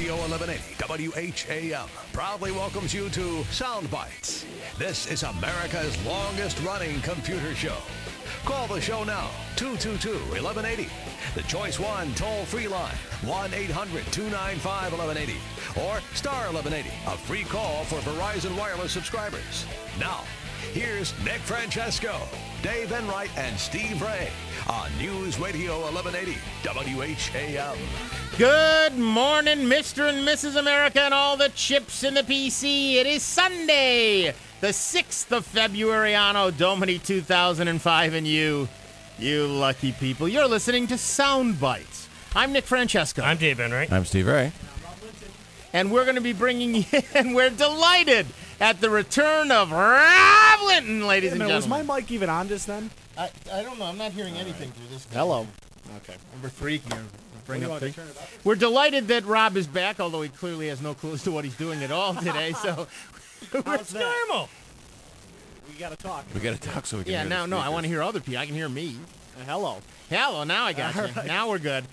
Radio 1180 WHAM proudly welcomes you to Sound Bites. This is America's longest running computer show. Call the show now, 222-1180. The Choice 1 toll-free line, 1-800-295-1180. Or star 1180, a free call for Verizon Wireless subscribers. Now, here's Nick Francesco, Dave Enright, and Steve Ray on News Radio 1180 WHAM. Good morning, Mr. and Mrs. America and all the chips in the PC. It is Sunday, the 6th of February, Anno Domini 2005, and you lucky people, you're listening to Sound Bites. I'm Nick Francesco. I'm Dave Enright. I'm Steve Ray. And we're going to be bringing you in, we're delighted at the return of Rob Linton, ladies and gentlemen. Was my mic even on just then? I don't know. I'm not hearing anything through this thing. Hello. Okay. Number 3, can you bring up 3? We're delighted that Rob is back, although he clearly has no clue as to what he's doing at all today. So How's normal? We got to talk. We got to talk so we can yeah, hear no, the no. I speakers. want to hear other people. I can hear me. Hello. Hello. Now I got you. All right. Now we're good.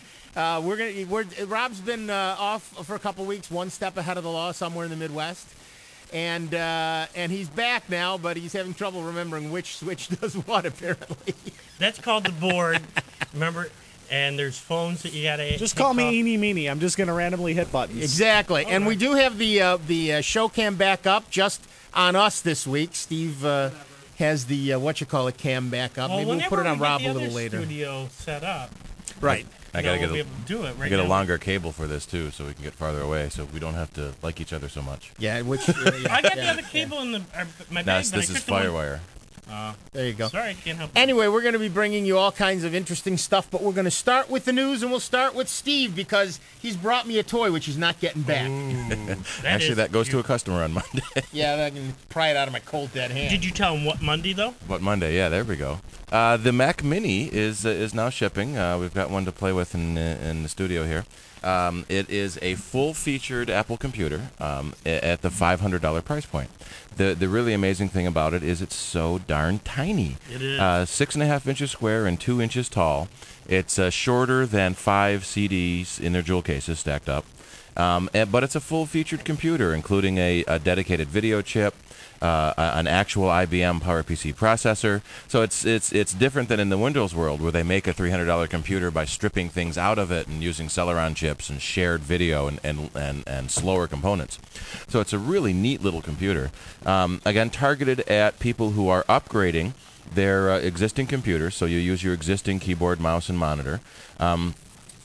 Rob's been off for a couple weeks, one step ahead of the law somewhere in the Midwest. And he's back now, but he's having trouble remembering which switch does what, apparently. That's called the board. Remember? And there's phones that you gotta Just call me Eeny Meeny. I'm just going to randomly hit buttons. Exactly. And we do have the show cam back up just on us this week. Steve has the cam back up. Well, Maybe we'll put it on Rob a little later. Studio set up. Right. I gotta we'll get be able to do it right I get now. a longer cable for this too, so we can get farther away, so we don't have to like each other so much. Yeah, which I got the other cable in my bag. This is FireWire. there you go. Sorry, can't help. Anyway, we're going to be bringing you all kinds of interesting stuff, but we're going to start with the news, and we'll start with Steve because he's brought me a toy which he's not getting back. Actually, that goes to a customer on Monday. Yeah, I can pry it out of my cold dead hand. Did you tell him what Monday though? But Monday, yeah, there we go. The Mac Mini is now shipping. We've got one to play with in the studio here. It is a full-featured Apple computer at the $500 price point. The really amazing thing about it is it's so darn tiny. It is. 6.5 inches square and 2 inches tall. It's shorter than 5 CDs in their jewel cases stacked up. But it's a full-featured computer, including a dedicated video chip, an actual IBM PowerPC processor. So it's different than in the Windows world where they make a $300 computer by stripping things out of it and using Celeron chips and shared video and slower components. So it's a really neat little computer. Again, targeted at people who are upgrading their existing computers. So you use your existing keyboard, mouse, and monitor. And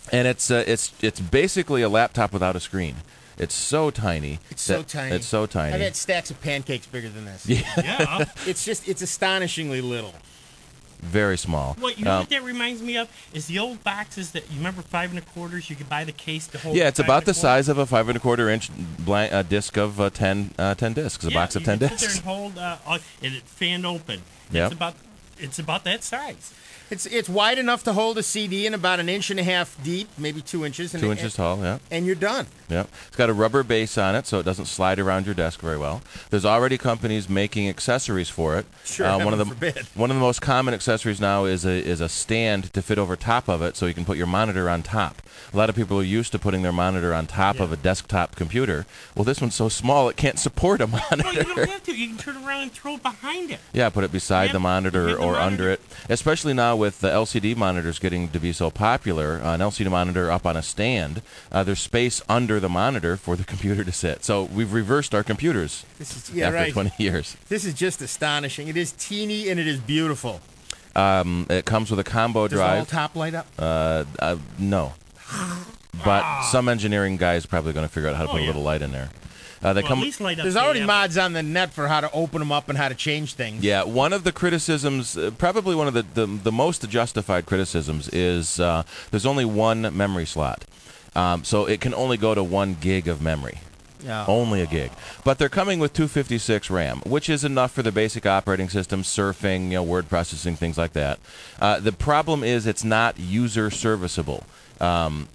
it's basically a laptop without a screen. It's so tiny. It's so tiny. It's so tiny. I've had stacks of pancakes bigger than this. Yeah. It's astonishingly little. Very small. What you know what that reminds me of is the old boxes that you remember 5 1/4. You could buy the case to hold. Yeah, it's about the 5 1/4. size of a 5 1/4 inch disc of 10 discs. A box of 10 you could sit discs. there and hold and it fan open. Yep. It's about that size. It's wide enough to hold a CD and about 1.5 inches deep, maybe 2 inches. 2 inches tall, yeah. And you're done. Yeah. It's got a rubber base on it, so it doesn't slide around your desk very well. There's already companies making accessories for it. Sure, one of the forbid. One of the most common accessories now is a stand to fit over top of it, so you can put your monitor on top. A lot of people are used to putting their monitor on top of a desktop computer. Well, this one's so small it can't support a monitor. No, you don't have to. You can turn around and throw it behind it. Yeah, put it beside Yep, the monitor hit the or monitor. under it. Especially now with the LCD monitors getting to be so popular, an LCD monitor up on a stand, there's space under the monitor for the computer to sit. So we've reversed our computers after 20 years. This is just astonishing. It is teeny and it is beautiful. It comes with a combo Does the whole drive. top light up? No. But some engineering guy is probably going to figure out how to put a little light in there. They Well, come. at least light up There's the already amp. mods on the net for how to open them up and how to change things. Yeah, one of the criticisms, probably one of the most justified criticisms, is there's only one memory slot. So it can only go to 1 gig of memory. Yeah. Only a gig. But they're coming with 256 RAM, which is enough for the basic operating system, surfing, word processing, things like that. The problem is it's not user serviceable.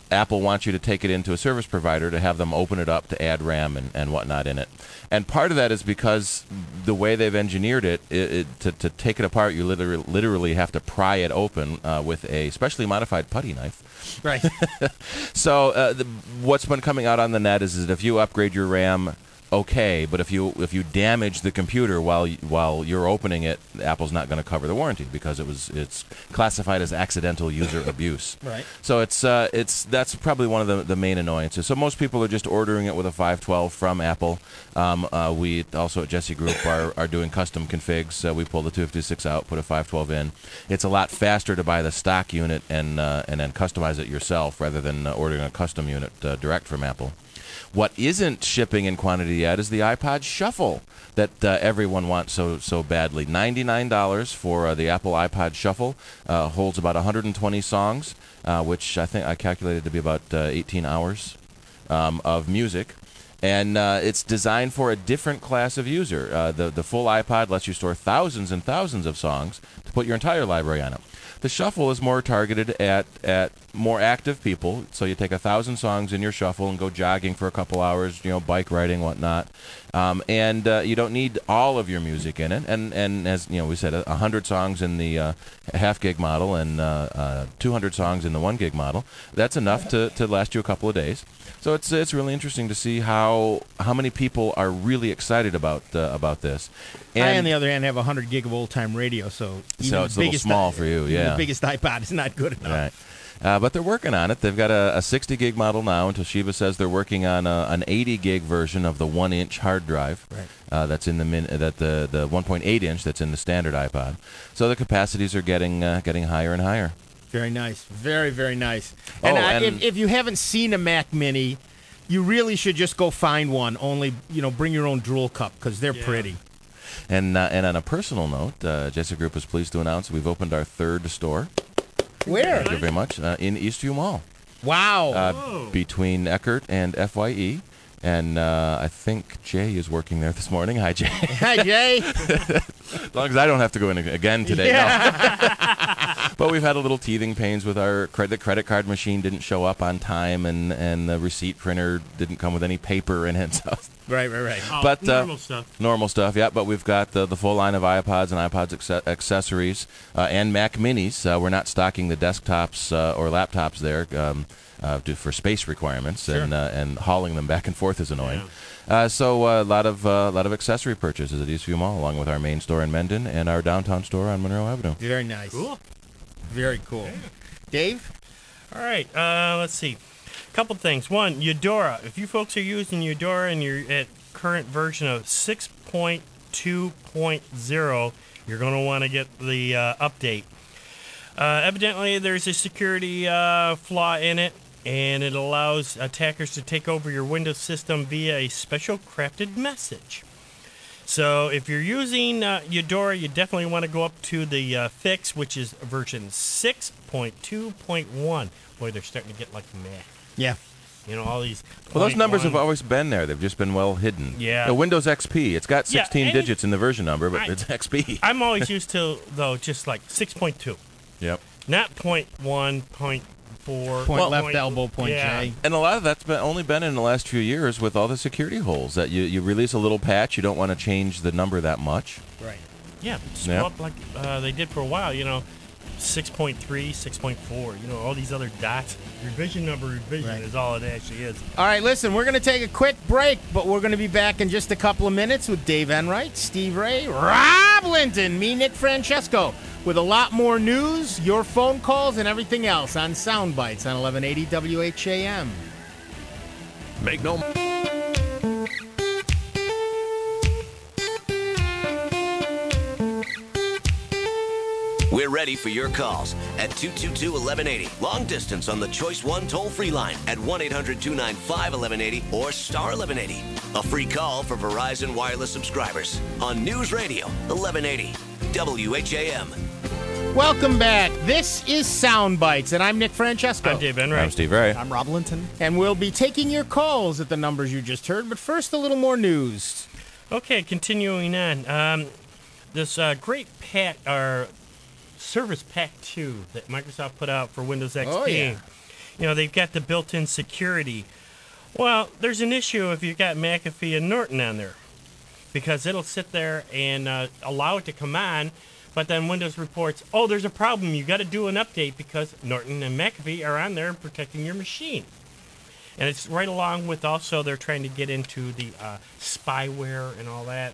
Apple wants you to take it into a service provider to have them open it up to add RAM and whatnot in it. And part of that is because the way they've engineered it, to take it apart, you literally have to pry it open with a specially modified putty knife. Right. So what's been coming out on the net is that if you upgrade your RAM, okay, but if you damage the computer while you're opening it, Apple's not going to cover the warranty because it's classified as accidental user abuse. Right. So that's probably one of the main annoyances. So most people are just ordering it with a 512 from Apple. We also at Jesse Group are doing custom configs. We pull the 256 out, put a 512 in. It's a lot faster to buy the stock unit and then customize it yourself rather than ordering a custom unit direct from Apple. What isn't shipping in quantity yet is the iPod Shuffle that everyone wants so badly. $99 for the Apple iPod Shuffle. Holds about 120 songs, which I think I calculated to be about 18 hours of music. And it's designed for a different class of user. The full iPod lets you store thousands and thousands of songs to put your entire library on it. The Shuffle is more targeted at more active people. So you take 1,000 songs in your Shuffle and go jogging for a couple hours, bike riding, whatnot. And you don't need all of your music in it. And as we said, 100 songs in the half gig model and 200 songs in the 1 gig model. That's enough to last you a couple of days. So it's really interesting to see how many people are really excited about this. And I, on the other hand, have 100 gig of old-time radio, so even it's a little small for you, yeah. The biggest iPod is not good enough. Right. But they're working on it. They've got a 60 gig model now, and Toshiba says they're working on an 80 gig version of the 1-inch hard drive. Right. That's in the 1.8 inch that's in the standard iPod. So the capacities are getting higher and higher. Very nice. Very, very nice. Oh, And if you haven't seen a Mac Mini, you really should just go find one. Only, bring your own drool cup because they're pretty. And on a personal note, Jesse Group is pleased to announce we've opened our third store. Where? Thank you very much. In Eastview Mall. Wow. Between Eckert and FYE. And I think Jay is working there this morning. Hi, Jay. Hi, Jay. As long as I don't have to go in again today. Yeah. No. But we've had a little teething pains with our credit card machine didn't show up on time, and the receipt printer didn't come with any paper in it. So. Right. Oh, But normal stuff. Normal stuff, yeah. But we've got the full line of iPods and iPods accessories and Mac Minis. We're not stocking the desktops or laptops there for space requirements, Sure. and hauling them back and forth is annoying. Yeah. So a lot of accessory purchases at Eastview Mall, along with our main store in Mendon and our downtown store on Monroe Avenue. Very nice. Cool. Very cool. Yeah. Dave? All right, let's see. A couple things. One, Eudora. If you folks are using Eudora and you're at current version of 6.2.0, you're going to want to get the update. Evidently, there's a security flaw in it, and it allows attackers to take over your Windows system via a special crafted message. So if you're using Eudora, you definitely want to go up to the fix, which is version 6.2.1. Boy, they're starting to get like meh. Yeah. All these. Well, those numbers have always been there. They've just been well hidden. Yeah. The Windows XP, it's got 16 digits in the version number, but it's XP. I'm always used to, though, just like 6.2. Yep. Not 0.1, 0.4. Point left elbow, point J. And a lot of that's only been in the last few years with all the security holes that you release a little patch. You don't want to change the number that much. Right. Yeah, just go up like they did for a while, 6.3, 6.4, all these other dots. Revision is all it actually is. All right, listen, we're going to take a quick break, but we're going to be back in just a couple of minutes with Dave Enright, Steve Ray, Rob Linton, me, Nick Francesco, with a lot more news, your phone calls, and everything else on Soundbites on 1180 WHAM. Make no... We're ready for your calls at 222-1180. Long distance on the Choice 1 toll-free line at 1-800-295-1180 or star 1180. A free call for Verizon Wireless subscribers on News Radio 1180 WHAM. Welcome back. This is Soundbites, and I'm Nick Francesco. I'm Dave Enright. I'm Steve Ray. I'm Rob Linton. And we'll be taking your calls at the numbers you just heard, but first a little more news. Okay, continuing on. This great Service Pack 2 that Microsoft put out for Windows XP. Oh, yeah. they've got the built-in security. Well, there's an issue if you've got McAfee and Norton on there, because it'll sit there and allow it to come on, but then Windows reports, oh, there's a problem. You got to do an update because Norton and McAfee are on there protecting your machine. And it's right along with also they're trying to get into the spyware and all that,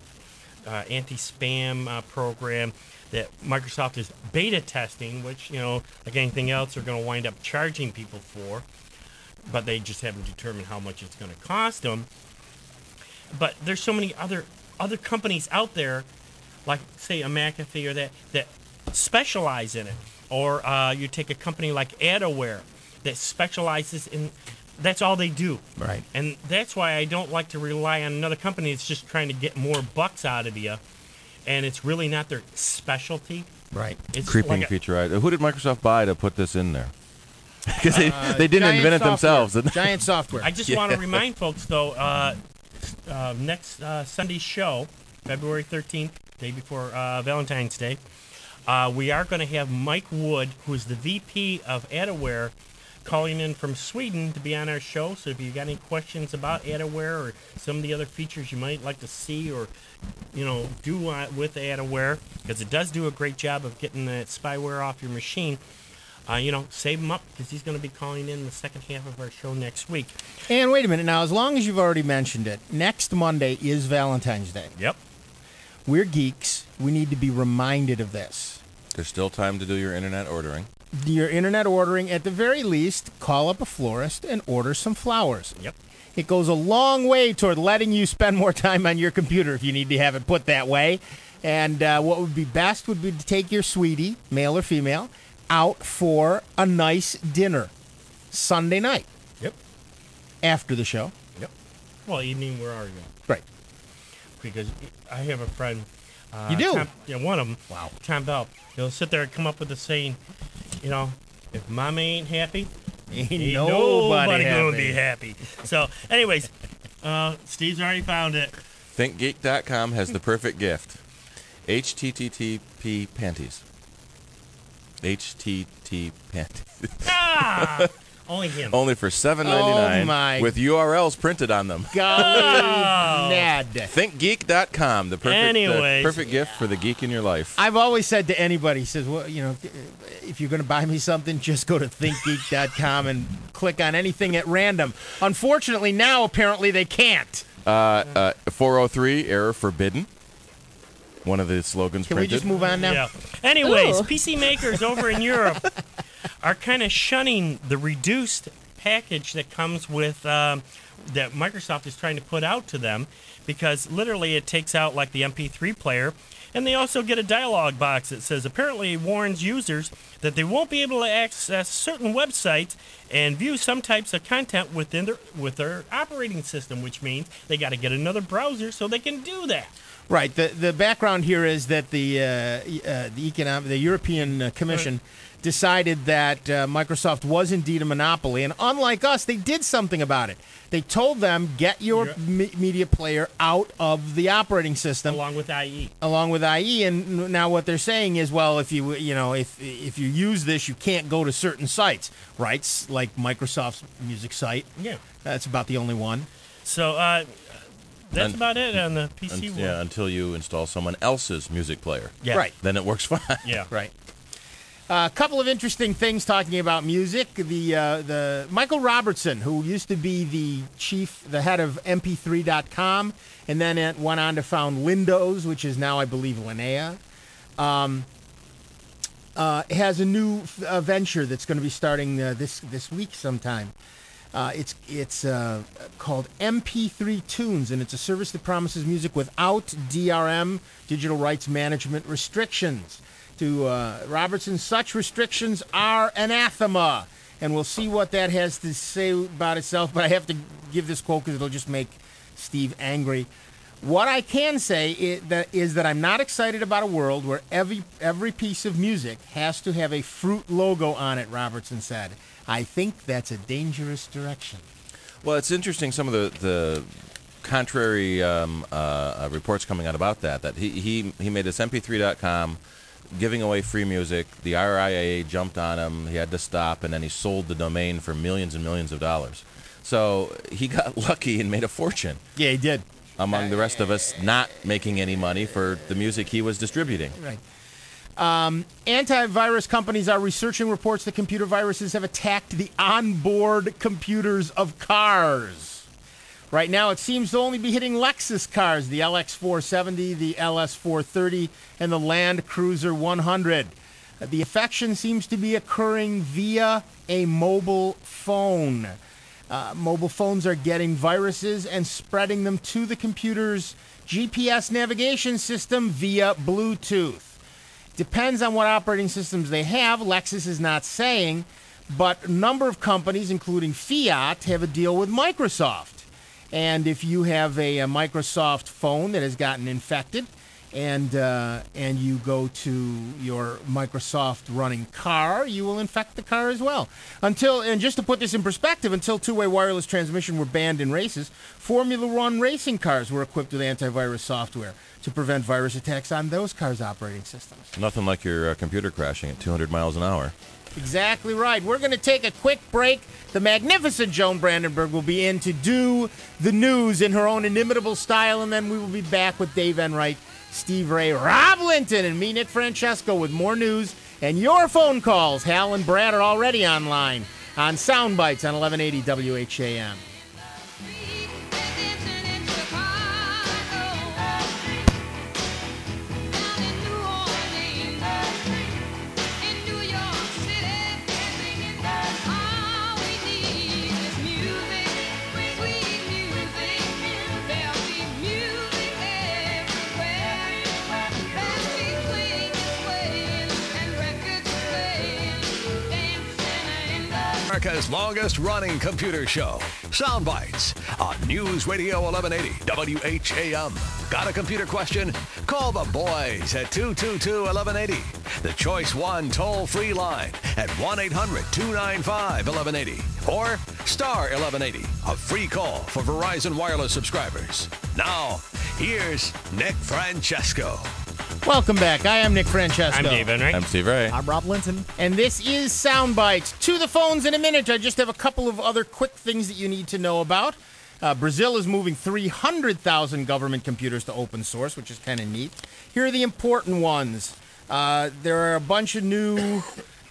anti-spam program that Microsoft is beta testing, which, like anything else, they're going to wind up charging people for, but they just haven't determined how much it's going to cost them. But there's so many other companies out there, like, say, a McAfee or that specialize in it. Or you take a company like Adaware that specializes in... That's all they do. Right. And that's why I don't like to rely on another company that's just trying to get more bucks out of you. And it's really not their specialty. Right. It's Creeping like feature. Who did Microsoft buy to put this in there? Because they didn't invent it themselves. Giant Software. I just want to remind folks, though, next Sunday's show, February 13th, day before Valentine's Day, we are going to have Mike Wood, who is the VP of Adaware, calling in from Sweden to be on our show. So if you got any questions about Adaware or some of the other features you might like to see or, do with Adaware, because it does do a great job of getting that spyware off your machine, save him up, because he's going to be calling in the second half of our show next week. And wait a minute now, as long as you've already mentioned it, next Monday is Valentine's Day. Yep. We're geeks. We need to be reminded of this. There's still time to do your internet ordering. Your internet ordering, at the very least, call up a florist and order some flowers. Yep. It goes a long way toward letting you spend more time on your computer if you need to have it put that way. And what would be best would be to take your sweetie, male or female, out for a nice dinner Sunday night. Yep. After the show. Yep. Well, evening, where are you? Right. Because I have a friend. You do? Tom, one of them. Wow. Tom Bell. He'll sit there and come up with the saying, if Mama ain't happy, Ain't nobody happy. gonna be happy. So, anyways, Steve's already found it. ThinkGeek.com has the perfect gift. HTTP panties. HTT panties. Ah! Only him. Only for $7.99 Oh, my with URLs printed on them. Golly, Ned. ThinkGeek.com, the Anyways. perfect gift for the geek in your life. I've always said to anybody, he says, well, if you're going to buy me something, just go to thinkgeek.com and click on anything at random. Unfortunately, now apparently they can't. 403, error forbidden. One of the slogans Can printed. we just move on now? Yeah. Anyways, Ooh. PC makers over in Europe are kind of shunning the reduced package that comes with that Microsoft is trying to put out to them, because literally it takes out like the MP3 player, and they also get a dialog box that says apparently warns users that they won't be able to access certain websites and view some types of content with their operating system, which means they got to get another browser so they can do that. Right. The background here is that the European Commission decided that Microsoft was indeed a monopoly, and unlike us, they did something about it. They told them, get your media player out of the operating system, Along with IE. And now what they're saying is, well, if you use this, you can't go to certain sites, right? Like Microsoft's music site. Yeah. That's about the only one. So that's about it on the PC world. Yeah, until you install someone else's music player. Yeah. Right. Then it works fine. Yeah. Right. A couple of interesting things talking about music. The Michael Robertson, who used to be the head of MP3.com, and then it went on to found Windows, which is now, I believe, Linnea, has a new venture that's going to be starting this week sometime. It's called MP3 Tunes, and it's a service that promises music without DRM, digital rights management restrictions. To Robertson, such restrictions are anathema, and we'll see what that has to say about itself, but I have to give this quote because it'll just make Steve angry. What I can say is that I'm not excited about a world where every piece of music has to have a fruit logo on it, Robertson said. I think that's a dangerous direction. Well, it's interesting, some of the contrary reports coming out about that he made this MP3.com giving away free music. The RIAA jumped on him. He had to stop, and then he sold the domain for millions and millions of dollars. So he got lucky and made a fortune. Yeah, he did. Among the rest of us not making any money for the music he was distributing. Right. Antivirus companies are researching reports that computer viruses have attacked the onboard computers of cars. Right now, it seems to only be hitting Lexus cars, the LX470, the LS430, and the Land Cruiser 100. The infection seems to be occurring via a mobile phone. Mobile phones are getting viruses and spreading them to the computer's GPS navigation system via Bluetooth. Depends on what operating systems they have. Lexus is not saying, but a number of companies, including Fiat, have a deal with Microsoft. And if you have a Microsoft phone that has gotten infected, and you go to your Microsoft running car, you will infect the car as well. And just to put this in perspective, until two-way wireless transmission were banned in races, Formula One racing cars were equipped with antivirus software to prevent virus attacks on those cars' operating systems. Nothing like your computer crashing at 200 miles an hour. Exactly right. We're going to take a quick break. The magnificent Joan Brandenburg will be in to do the news in her own inimitable style, and then we will be back with Dave Enright, Steve Ray, Rob Linton, and me, Nick Francesco, with more news and your phone calls. Hal and Brad are already online on Soundbites on 1180 WHAM. America's longest-running computer show, Soundbites, on News Radio 1180 WHAM. Got a computer question? Call the boys at 222-1180. The Choice 1 toll-free line at 1-800-295-1180. Or star 1180, a free call for Verizon Wireless subscribers. Now, here's Nick Francesco. Welcome back. I am Nick Francesco. I'm Dave Enright. I'm Steve Ray. I'm Rob Linton. And this is Soundbites. To the phones in a minute. I just have a couple of other quick things that you need to know about. Brazil is moving 300,000 government computers to open source, which is kind of neat. Here are the important ones. There are a bunch of new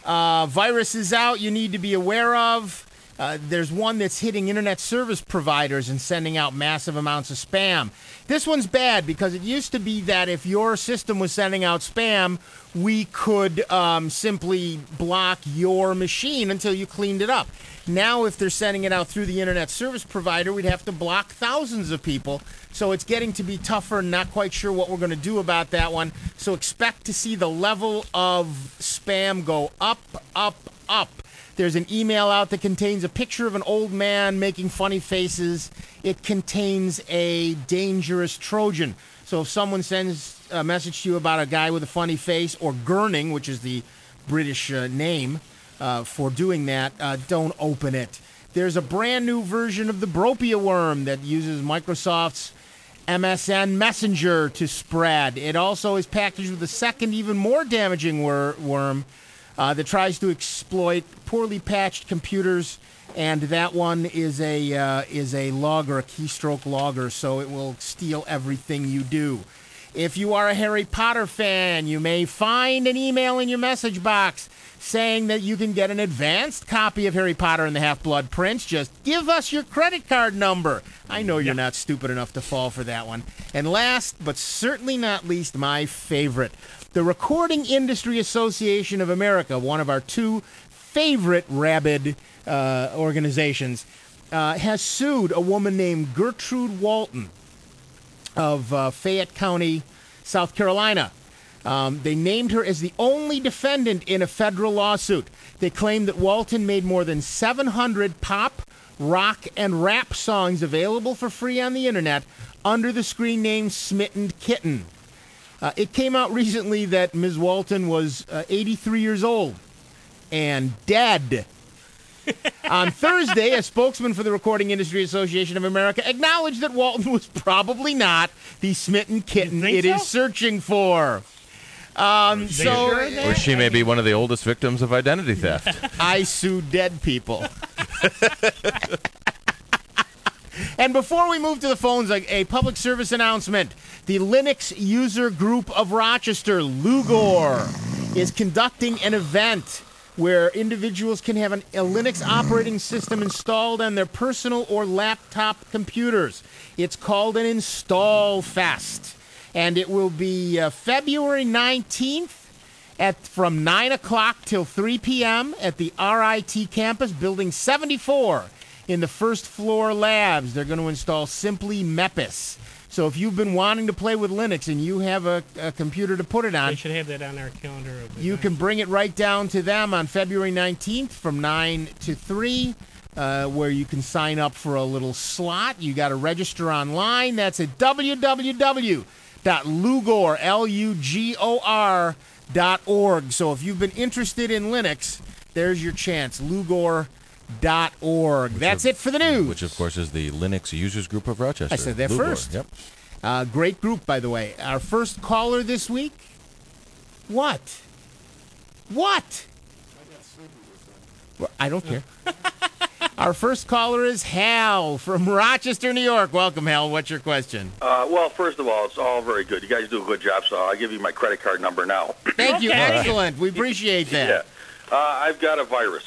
viruses out you need to be aware of. There's one that's hitting internet service providers and sending out massive amounts of spam. This one's bad because it used to be that if your system was sending out spam, we could simply block your machine until you cleaned it up. Now, if they're sending it out through the internet service provider, we'd have to block thousands of people. So it's getting to be tougher and not quite sure what we're going to do about that one. So expect to see the level of spam go up, up, up. There's an email out that contains a picture of an old man making funny faces. It contains a dangerous Trojan. So if someone sends a message to you about a guy with a funny face, or Gurning, which is the British name for doing that, don't open it. There's a brand new version of the Bropia worm that uses Microsoft's MSN Messenger to spread. It also is packaged with a second, even more damaging worm that tries to exploit poorly patched computers, and that one is a logger, a keystroke logger, so it will steal everything you do. If you are a Harry Potter fan, you may find an email in your message box saying that you can get an advanced copy of Harry Potter and the Half-Blood Prince. Just give us your credit card number. I know you're not stupid enough to fall for that one. And last, but certainly not least, my favorite, the Recording Industry Association of America, one of our two favorite rabid organizations, has sued a woman named Gertrude Walton of Fayette County, South Carolina. They named her as the only defendant in a federal lawsuit. They claim that Walton made more than 700 pop, rock, and rap songs available for free on the internet under the screen name Smitten Kitten. It came out recently that Ms. Walton was 83 years old and dead. On Thursday, a spokesman for the Recording Industry Association of America acknowledged that Walton was probably not the smitten kitten it is searching for. Or she may be one of the oldest victims of identity theft. I sue dead people. And before we move to the phones, a public service announcement. The Linux User Group of Rochester, Lugor, is conducting an event where individuals can have a Linux operating system installed on their personal or laptop computers. It's called an Install Fest, and it will be February 19th from 9 o'clock till 3 p.m. at the RIT campus, Building 74, in the first floor labs. They're going to install Simply Mepis. So if you've been wanting to play with Linux and you have a computer to put it on, They should have that on our calendar. you can bring it right down to them on February 19th from 9 to 3, where you can sign up for a little slot. You got to register online. That's at www.lugor.org. So if you've been interested in Linux, there's your chance. Lugor.org. That's it for the news. Which, of course, is the Linux Users Group of Rochester. I said that Lugor. first. Yep. Great group, by the way. Our first caller this week. What? Well, I don't care. Our first caller is Hal from Rochester, New York. Welcome, Hal. What's your question? Well, first of all, it's all very good. You guys do a good job, so I'll give you my credit card number now. Thank you. Excellent. We appreciate that. Yeah. I've got a virus.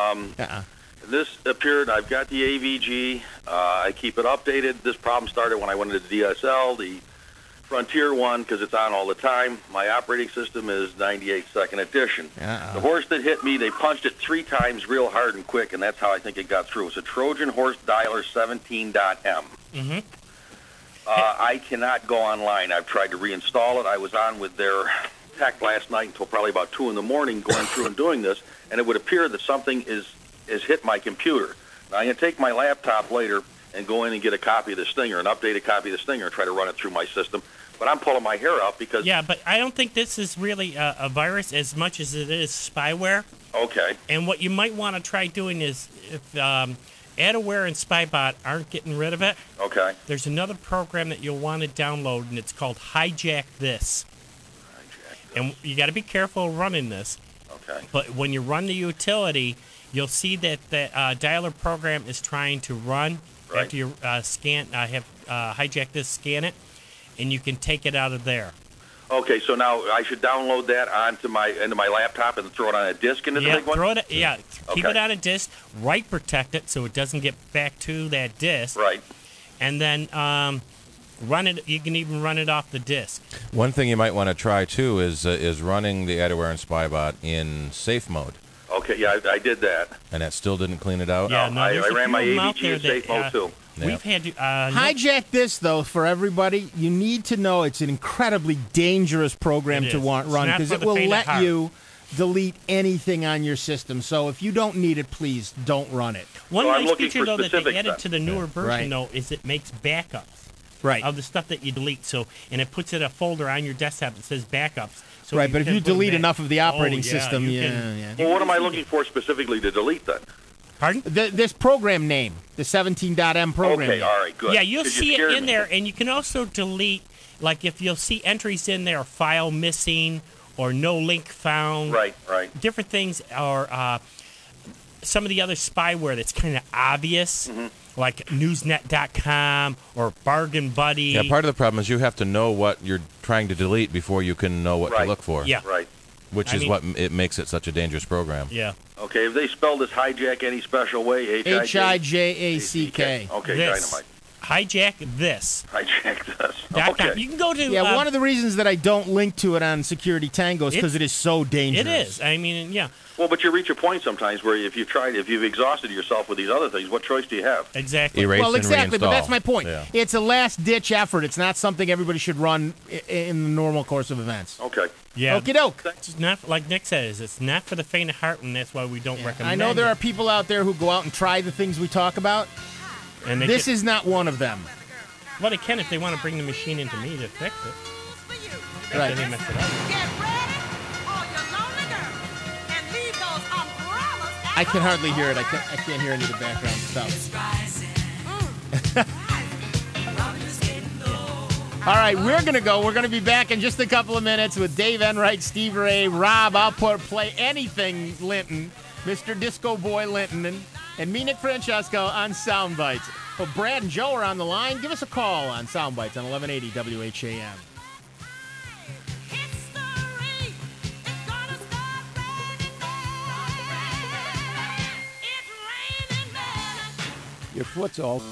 This appeared, I've got the AVG. I keep it updated. This problem started when I went into DSL, the Frontier one, because it's on all the time. My operating system is 98 second edition. The horse that hit me, they punched it 3 times real hard and quick, and that's how I think it got through. It's a Trojan Horse Dialer 17.m. Mm-hmm. I cannot go online. I've tried to reinstall it. I was on with their tech last night until probably about 2 in the morning going through and doing this, and it would appear that something is hit my computer. Now, I'm going to take my laptop later and go in and get a copy of the Stinger, an updated copy of the Stinger, and try to run it through my system. But I'm pulling my hair out because... Yeah, but I don't think this is really a virus as much as it is spyware. Okay. And what you might want to try doing is, if Adaware and Spybot aren't getting rid of it, Okay. there's another program that you'll want to download, and it's called Hijack This. And you got to be careful running this. Okay. But when you run the utility, you'll see that the dialer program is trying to run Right. after you have Hijack This scan it, and you can take it out of there. Okay, so now I should download that into my laptop and throw it on a disk into the big one? Keep it on a disk, write protect it so it doesn't get back to that disk. Right. And then run it. You can even run it off the disk. One thing you might want to try, too, is running the Adaware and Spybot in safe mode. Okay, yeah, I did that. And that still didn't clean it out? Yeah, I there's a ran few my of 'em out AVG there in safe mode, too. We've had Hijack This, though, for everybody. You need to know it's an incredibly dangerous program It to is. run It's not because for it the will faint of let heart. you delete anything on your system. So if you don't need it, please don't run it. One So I'm nice looking feature for though that they specifics added then. to the newer version Right. though is it makes backups Right. of the stuff that you delete. So and it puts in a folder on your desktop that says backups. So Right, but if can you put them delete back. enough of the operating Oh, yeah, system, you yeah, can- yeah. Well, what am I looking for specifically to delete then? Pardon? This program name, the 17.m program Okay, name. all right, good. Yeah, you'll 'Cause you see it scared in me. there, and you can also delete. Like if you'll see entries in there, file missing or no link found. Right. Different things are some of the other spyware that's kind of obvious, like Newsnet.com or Bargain Buddy. Yeah, part of the problem is you have to know what you're trying to delete before you can know what to Right. look for. Yeah. Right. Which I is mean- what it makes it such a dangerous program. Yeah. Okay, have they spelled this hijack any special way? Hijack. Okay, This. dynamite. Hijack this. Hijack this. .com. Okay. You can go to. Yeah, one of the reasons that I don't link to it on Security Tango is because it is so dangerous. It is. I mean, yeah, Well, but you reach a point sometimes where if you've exhausted yourself with these other things, what choice do you have? exactly. Erase Well, and exactly, but reinstall. that's my point. Yeah. It's a last-ditch effort. It's not something everybody should run in the normal course of events. Okay. Yeah. Okie doke. It's not like Nick says. It's not for the faint of heart, and that's why we don't recommend. I know there it. are people out there who go out and try the things we talk about. And they This can, is not one of them. well, they can if they want to bring the machine into me to fix it. Right. Then they mess it up. Get ready, all you lonely girls, and leave those umbrellas at I can home. hardly hear it. I can't hear any of the background stuff. All right, we're going to go. We're going to be back in just a couple of minutes with Dave Enright, Steve Ray, Rob. I'll play anything Linton, Mr. Disco Boy Linton, and me, Nick Francesco, on Sound Bites. Well, Brad and Joe are on the line. Give us a call on Sound Bites on 1180 WHAM. History is gonna start raining men. It's raining men. Your foot's all.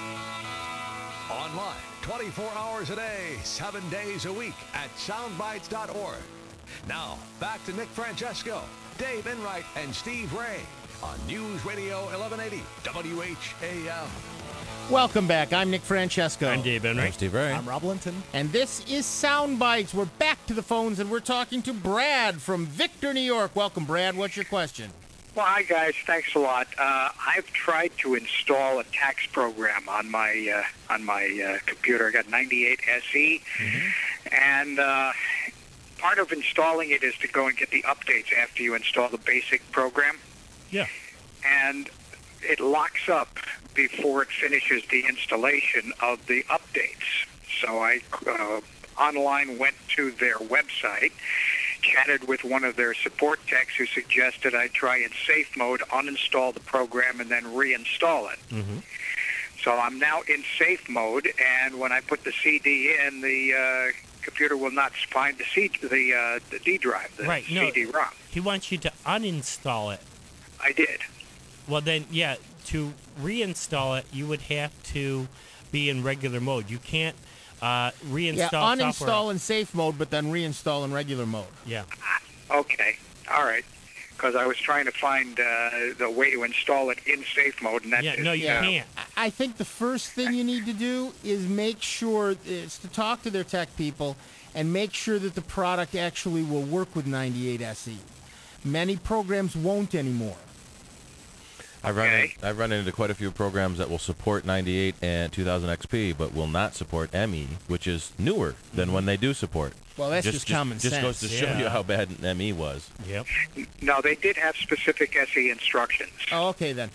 Online, 24 hours a day, 7 days a week at soundbites.org. Now, back to Nick Francesco, Dave Enright, and Steve Ray on News Radio 1180 WHAM. Welcome back. I'm Nick Francesco. I'm Dave Enright. I'm Steve Ray. I'm Rob Linton. And this is Sound Bites. We're back to the phones, and we're talking to Brad from Victor, New York. Welcome, Brad. What's your question? Well, hi, guys. Thanks a lot. I've tried to install a tax program on my computer. I got 98 SE, and part of installing it is to go and get the updates after you install the basic program. Yeah. And it locks up before it finishes the installation of the updates. So I online went to their website, chatted with one of their support techs who suggested I try in safe mode, uninstall the program, and then reinstall it. Mm-hmm. So I'm now in safe mode, and when I put the CD in, the computer will not find the D drive, the Right, no. CD-ROM. He wants you to uninstall it. I did. Well, then, yeah, to reinstall it, you would have to be in regular mode. You can't reinstall Yeah, uninstall software. in safe mode, but then reinstall in regular mode. Yeah. Okay. All right. Because I was trying to find the way to install it in safe mode, and that's Yeah, no, you can't. I think the first thing you need to do is make sure is to talk to their tech people and make sure that the product actually will work with 98 SE. Many programs won't anymore. I've run into quite a few programs that will support 98 and 2000 XP, but will not support ME, which is newer than when they do support. Well, that's just common just sense. goes to show you how bad ME was. Yep. No, they did have specific SE instructions. Oh, okay then.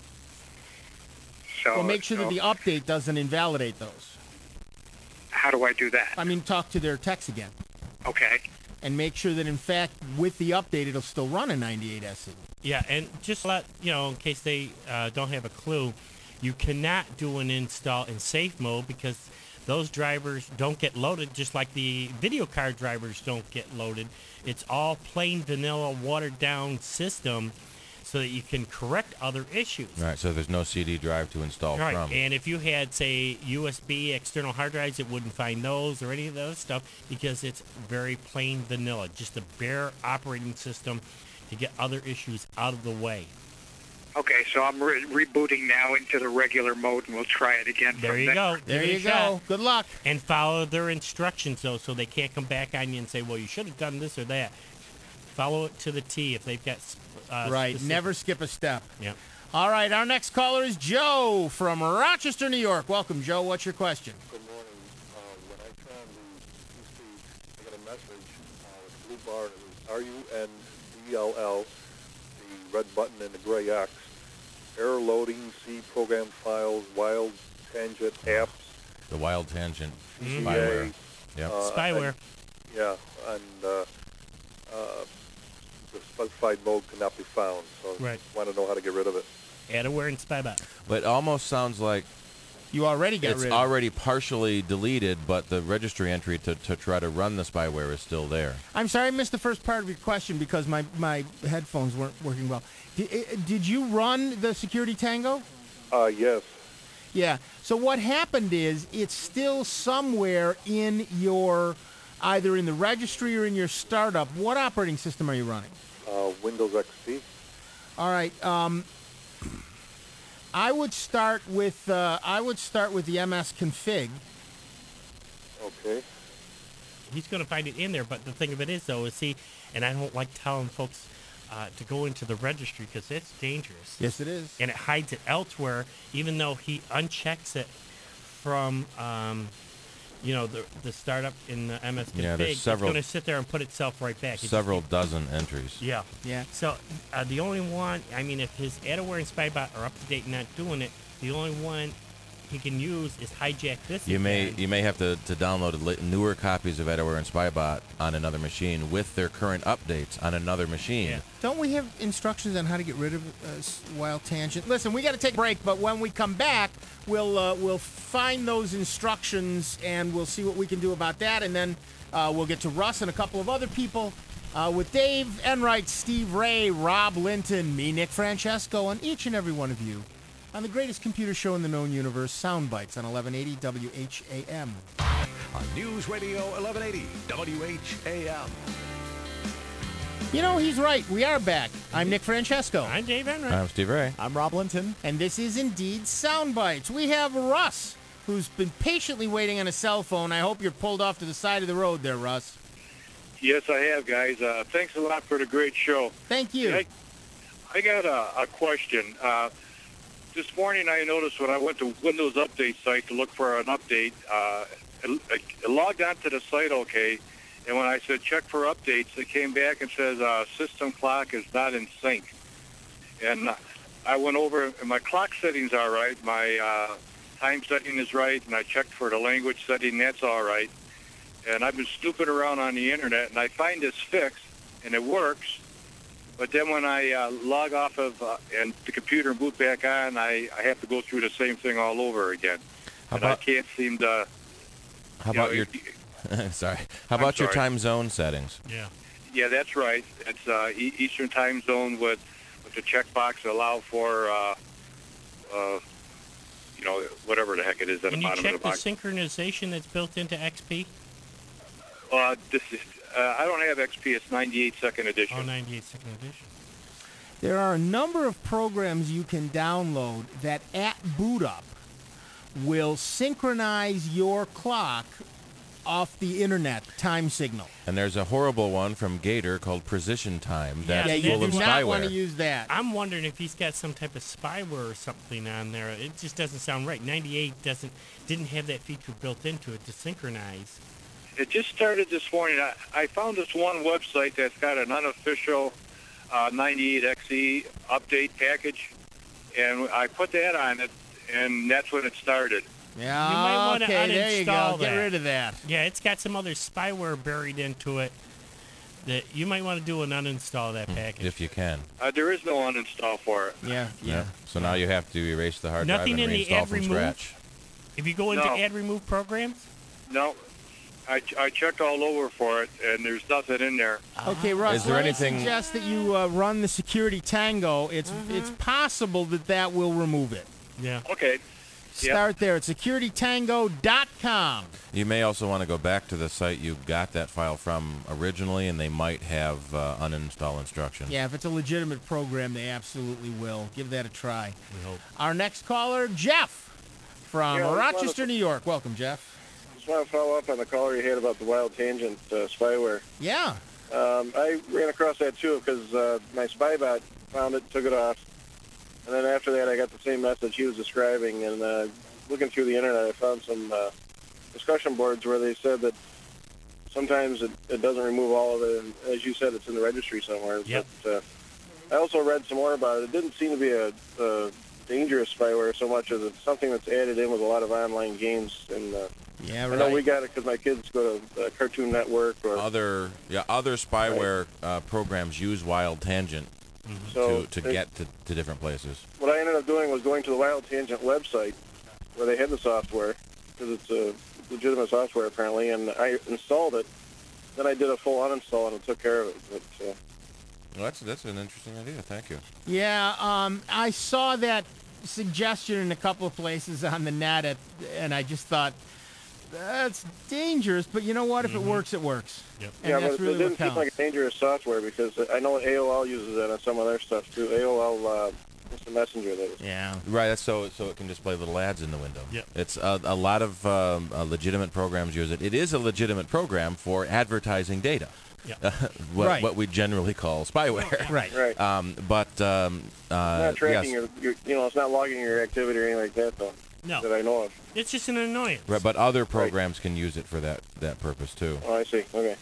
So, Well, make sure that the update doesn't invalidate those. how do I do that? I mean, talk to their techs again. Okay. And make sure that, in fact, with the update, it'll still run a 98 SE. Yeah, and just let, in case they don't have a clue, you cannot do an install in safe mode because those drivers don't get loaded just like the video card drivers don't get loaded. It's all plain vanilla, watered-down system so that you can correct other issues. Right, so there's no CD drive to install Right, from. and if you had, say, USB external hard drives, it wouldn't find those or any of those stuff because it's very plain vanilla, just a bare operating system to get other issues out of the way. Okay, so I'm rebooting now into the regular mode, and we'll try it again. There from you go. There Give it you a go. shot. Good luck. And follow their instructions, though, so they can't come back on you and say, well, you should have done this or that. Follow it to the T if they've got Right, specific- never skip a step. Yep. All right, our next caller is Joe from Rochester, New York. Welcome, Joe. What's your question? Good morning. When I turned the PC, I got a message with blue bar, and it was RUNDLL, the red button and the gray X. Error loading, C program files, wild tangent apps. The Wild Tangent CCA, spyware. Yep. Spyware. And the specified mode cannot be found. So Right. I want to know how to get rid of it. Adaware and Spybot. But it almost sounds like You already got it's rid of it. already partially deleted, but the registry entry to try to run the spyware is still there. I'm sorry I missed the first part of your question because my headphones weren't working well. Did you run the Security Tango? Yes. Yeah. So what happened is it's still somewhere in your, either in the registry or in your startup. What operating system are you running? Windows XP. All right. I would start with the MS config. Okay. He's going to find it in there, but the thing of it is, though, is and I don't like telling folks to go into the registry because it's dangerous. Yes, it is. And it hides it elsewhere, even though he unchecks it from, the startup in the MS config. Yeah, there's several- It's going to sit there and put itself right back. Several dozen entries. Yeah. Yeah. So the only one, if his Adaware and Spybot are up to date and not doing it, the only one he can use is hijack this. You again. may have to download newer copies of Edaware and Spybot on another machine with their current updates on another machine. Yeah. Don't we have instructions on how to get rid of Wild Tangent? Listen, we got to take a break, but when we come back, we'll find those instructions and we'll see what we can do about that, and then we'll get to Russ and a couple of other people with Dave Enright, Steve Ray, Rob Linton, me, Nick Francesco, and each and every one of you on the greatest computer show in the known universe, Soundbites on 1180 WHAM. On News Radio 1180 WHAM. You know, he's right. We are back. I'm Nick Francesco. I'm Dave Enright. I'm Steve Ray. I'm Rob Linton. And this is indeed Soundbites. We have Russ, who's been patiently waiting on a cell phone. I hope you're pulled off to the side of the road there, Russ. Yes, I have, guys. Thanks a lot for the great show. Thank you. I got a question. This morning I noticed when I went to Windows Update site to look for an update, I logged onto the site okay, and when I said check for updates, it came back and says system clock is not in sync. And I went over, and my clock settings are right, my time setting is right, and I checked for the language setting, that's all right. And I've been snooping around on the internet, and I find this fix, and it works. But then when I log off of and the computer and boot back on, I have to go through the same thing all over again. I can't seem to. How about your? Sorry. How about your time zone settings? Yeah. Yeah, that's right. It's Eastern time zone with the checkbox allow for whatever the heck it is at Can the you bottom of the check the box. synchronization that's built into XP? This is I don't have XP. It's 98-second edition. Oh, 98-second edition. There are a number of programs you can download that at boot up will synchronize your clock off the internet time signal. And there's a horrible one from Gator called Precision Time that's you full do of not spyware. want to use that. I'm wondering if he's got some type of spyware or something on there. It just doesn't sound right. 98 didn't have that feature built into it to synchronize. It just started this morning. I found this one website that's got an unofficial 98XE update package, and I put that on it, and that's when it started. Yeah, You might wanna okay, there you go. uninstall Get that. rid of that. Yeah, it's got some other spyware buried into it that you might want to do an uninstall of that package. If you can. There is no uninstall for it. Yeah. So now you have to erase the hard Nothing drive and in the reinstall add from remove? scratch. If you go into No. add remove programs, No, I checked all over for it, and there's nothing in there. Okay, Russ, Is there let anything- me suggest that you run the Security Tango. It's possible that will remove it. yeah. Okay. Start there at securitytango.com. You may also want to go back to the site you got that file from originally, and they might have uninstall instructions. Yeah, if it's a legitimate program, they absolutely will. Give that a try. We hope. Our next caller, Jeff from Yeah, I just Rochester, New York. Welcome, Jeff. Just want to follow up on the caller you had about the Wild Tangent spyware. Yeah. I ran across that too because my Spybot found it, took it off, and then after that I got the same message he was describing. And looking through the internet, I found some discussion boards where they said that sometimes it doesn't remove all of it. And as you said, it's in the registry somewhere. Yep. But I also read some more about it. It didn't seem to be a dangerous spyware so much as it's something that's added in with a lot of online games. And Yeah, I right. know we got it because my kids go to Cartoon Network or Other spyware programs use Wild Tangent so to get to different places. what I ended up doing was going to the Wild Tangent website where they had the software, because it's a legitimate software apparently, and I installed it. Then I did a full uninstall and it took care of it. But, Well, that's an interesting idea. Thank you. Yeah, I saw that suggestion in a couple of places on the net, and I just thought, that's dangerous, but you know what? If it works, it works. Yep. And yeah, that's but really it didn't what seem counts. like a dangerous software because I know AOL uses it and some other stuff too. AOL, Instant Messenger, that is. Yeah. Right, that's so it can display little ads in the window. Yep. It's a lot of legitimate programs use it. It is a legitimate program for advertising data. Yeah. Right. What we generally call spyware. Right. Right. But It's not tracking yes. your, it's not logging your activity or anything like that, though. No. That I know of. It's just an annoyance. Right, but other programs can use it for that purpose too. Oh, I see. Okay.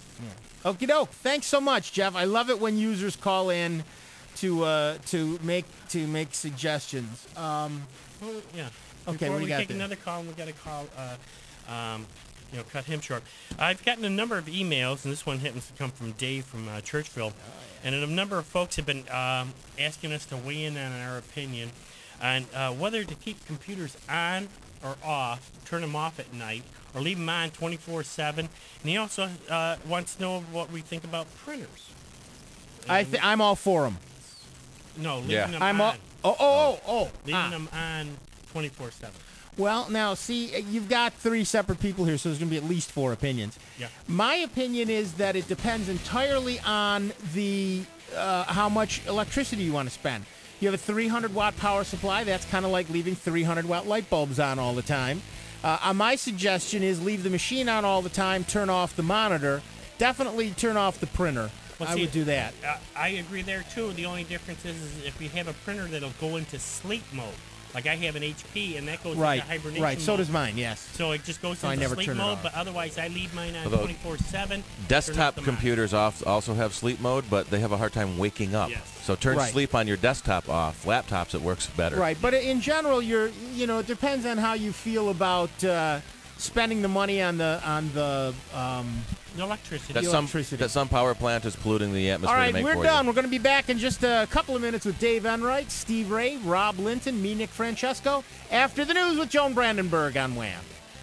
Okie doke. Thanks so much, Jeff. I love it when users call in to make suggestions. Well, yeah. Okay, before what do we you got take there? another call, we got to call, cut him short. I've gotten a number of emails, and this one happens to come from Dave from Churchville. And a number of folks have been asking us to weigh in on our opinion on whether to keep computers on or off, turn them off at night, or leave them on 24/7. And he also wants to know what we think about printers. I'm all for them. No, leaving them I'm on. Leaving them on 24/7. Well, now, see, you've got three separate people here, so there's going to be at least four opinions. Yeah. My opinion is that it depends entirely on the how much electricity you want to spend. You have a 300-watt power supply. That's kind of like leaving 300-watt light bulbs on all the time. My suggestion is leave the machine on all the time, turn off the monitor, definitely turn off the printer. Well, I see, would do that. I agree there, too. The only difference is if you have a printer that'll go into sleep mode. Like I have an HP, and that goes into hibernation Right, so mode. does mine, yes. So it just goes So I into never sleep turn it mode, off. but otherwise I leave mine on Although 24/7. Desktop computers also have sleep mode, but they have a hard time waking up. Yes. So turn Right. sleep on your desktop off. Laptops, it works better. Right, but in general, it depends on how you feel about spending the money on the electricity. That some power plant is polluting the atmosphere. All right, to make we're for done. You. We're going to be back in just a couple of minutes with Dave Enright, Steve Ray, Rob Linton, me, Nick Francesco, after the news with Joan Brandenburg on Wham.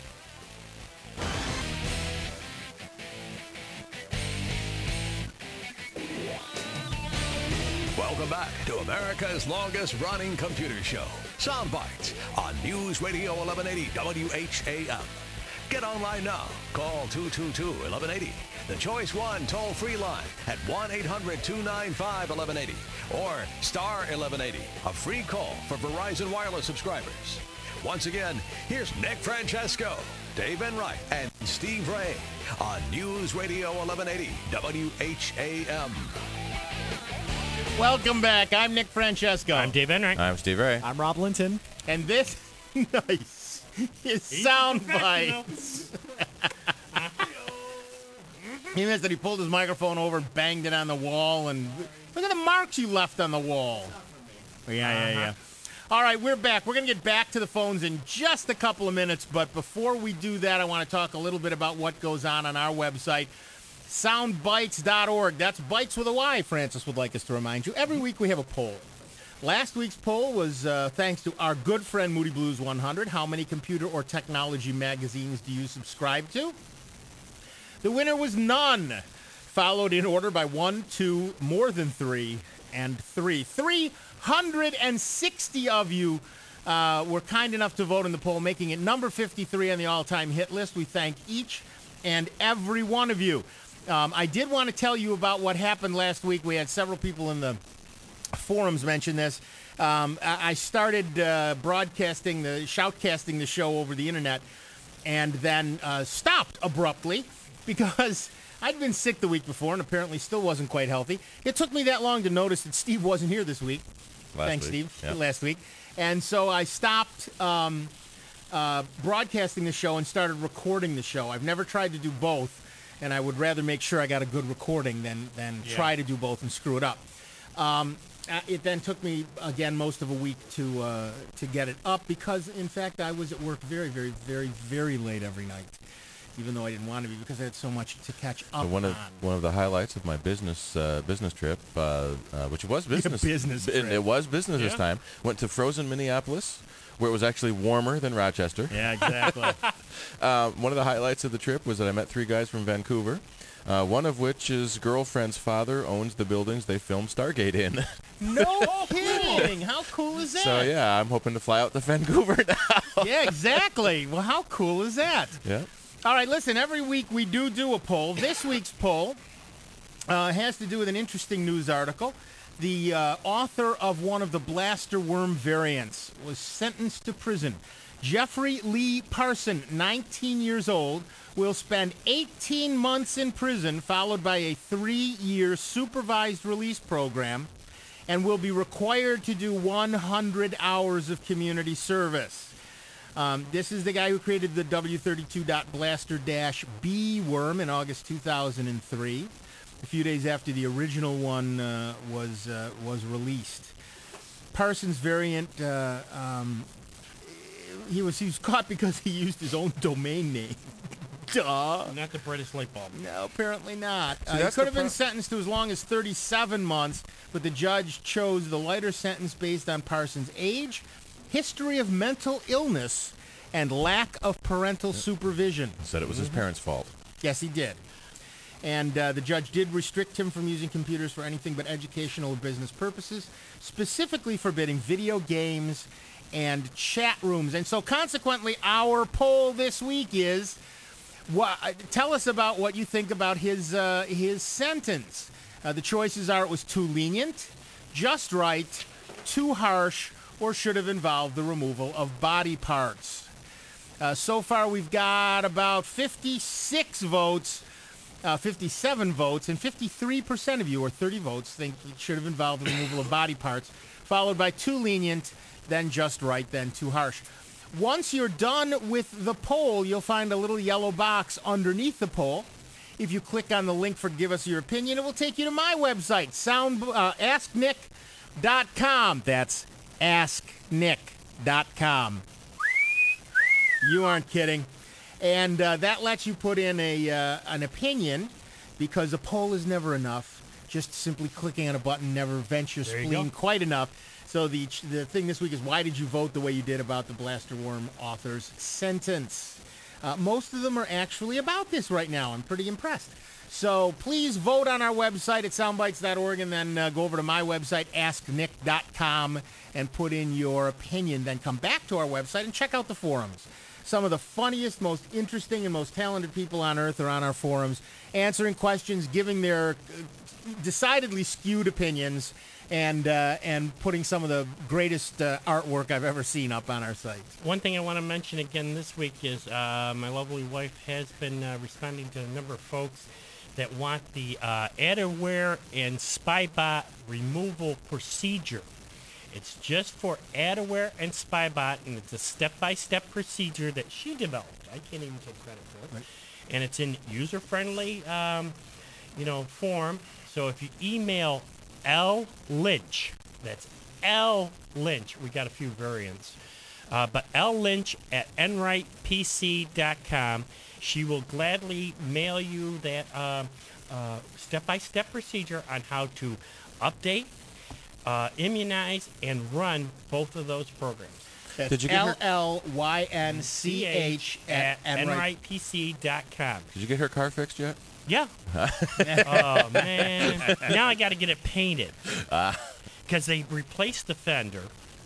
Welcome back to America's longest-running computer show, Sound Bites, on News Radio 1180 WHAM. Get online now. Call 222-1180. The Choice 1 toll-free line at 1-800-295-1180 or star 1180, a free call for Verizon Wireless subscribers. Once again, here's Nick Francesco, Dave Enright, and Steve Ray on News Radio 1180 WHAM. Welcome back. I'm Nick Francesco. I'm Dave Enright. I'm Steve Ray. I'm Rob Linton. And this, nice, is Sound Bites. He missed it. He pulled his microphone over, banged it on the wall, and look at the marks you left on the wall. Yeah. All right, we're back. We're going to get back to the phones in just a couple of minutes, but before we do that, I want to talk a little bit about what goes on our website, soundbites.org. That's Bites with a Y, Francis would like us to remind you. Every week we have a poll. Last week's poll was thanks to our good friend Moody Blues 100. How many computer or technology magazines do you subscribe to? The winner was none, followed in order by 1, 2, more than 3, and 3. 360 of you were kind enough to vote in the poll, making it number 53 on the all-time hit list. We thank each and every one of you. I did want to tell you about what happened last week. We had several people in the forums mention this. I started shoutcasting the show over the internet, and then stopped abruptly because I'd been sick the week before and apparently still wasn't quite healthy. It took me that long to notice that Steve wasn't here this week. Thanks, Steve. Yep. Last week. And so I stopped broadcasting the show and started recording the show. I've never tried to do both, and I would rather make sure I got a good recording than try to do both and screw it up. It then took me, again, most of a week to get it up because, in fact, I was at work very, very, very, very late every night, even though I didn't want to be because I had so much to catch up One on. of the highlights of my business trip, which was business. Business trip. It was business this time. Went to frozen Minneapolis, where it was actually warmer than Rochester. Yeah, exactly. One of the highlights of the trip was that I met 3 guys from Vancouver. One of which his girlfriend's father owns the buildings they filmed Stargate in. No kidding! How cool is that? So yeah, I'm hoping to fly out to Vancouver now. Yeah, exactly. Well, how cool is that? Yeah. All right, listen, every week we do a poll. This week's poll has to do with an interesting news article. The author of one of the blaster worm variants was sentenced to prison. Jeffrey Lee Parson, 19 years old, will spend 18 months in prison, followed by a 3-year supervised release program, and will be required to do 100 hours of community service. This is the guy who created the W32.Blaster-B worm in August 2003, a few days after the original one was released. Parsons' variant he was caught because he used his own domain name. Duh. Not the brightest light bulb. No, apparently not. He that's could the have been sentenced to as long as 37 months, but the judge chose the lighter sentence based on Parsons' age, history of mental illness, and lack of parental supervision. Said it was his parents' fault. Yes, he did. And the judge did restrict him from using computers for anything but educational or business purposes, specifically forbidding video games and chat rooms. And so consequently, our poll this week is, tell us about what you think about his sentence. The choices are: it was too lenient, just right, too harsh, or should have involved the removal of body parts. So far, we've got about 56 votes, 57 votes, and 53% of you, or 30 votes, think it should have involved the removal of body parts, followed by too lenient, then just right, then too harsh. Once you're done with the poll, you'll find a little yellow box underneath the poll. If you click on the link for Give Us Your Opinion, it will take you to my website, AskNick.com. That's AskNick.com. You aren't kidding. And that lets you put in an opinion, because a poll is never enough. Just simply clicking on a button never vents your spleen quite enough. So the thing this week is, why did you vote the way you did about the Blaster Worm author's sentence? Most of them are actually about this right now. I'm pretty impressed. So please vote on our website at soundbites.org, and then go over to my website, asknick.com, and put in your opinion. Then come back to our website and check out the forums. Some of the funniest, most interesting, and most talented people on earth are on our forums, answering questions, giving their decidedly skewed opinions, and putting some of the greatest artwork I've ever seen up on our site. One thing I want to mention again this week is my lovely wife has been responding to a number of folks that want the adware and Spybot removal procedure. It's just for adware and Spybot, and it's a step-by-step procedure that she developed. I can't even take credit for it. Right. And it's in user-friendly, form. So if you email L. Lynch, that's L. Lynch. We got a few variants. But L. Lynch at enrightpc.com. She will gladly mail you that step-by-step procedure on how to update, immunize, and run both of those programs. That's Did you get her LLYNCH at enrightpc.com. Did you get her car fixed yet? Yeah. Oh, man. Now I got to get it painted. Because they replaced the fender.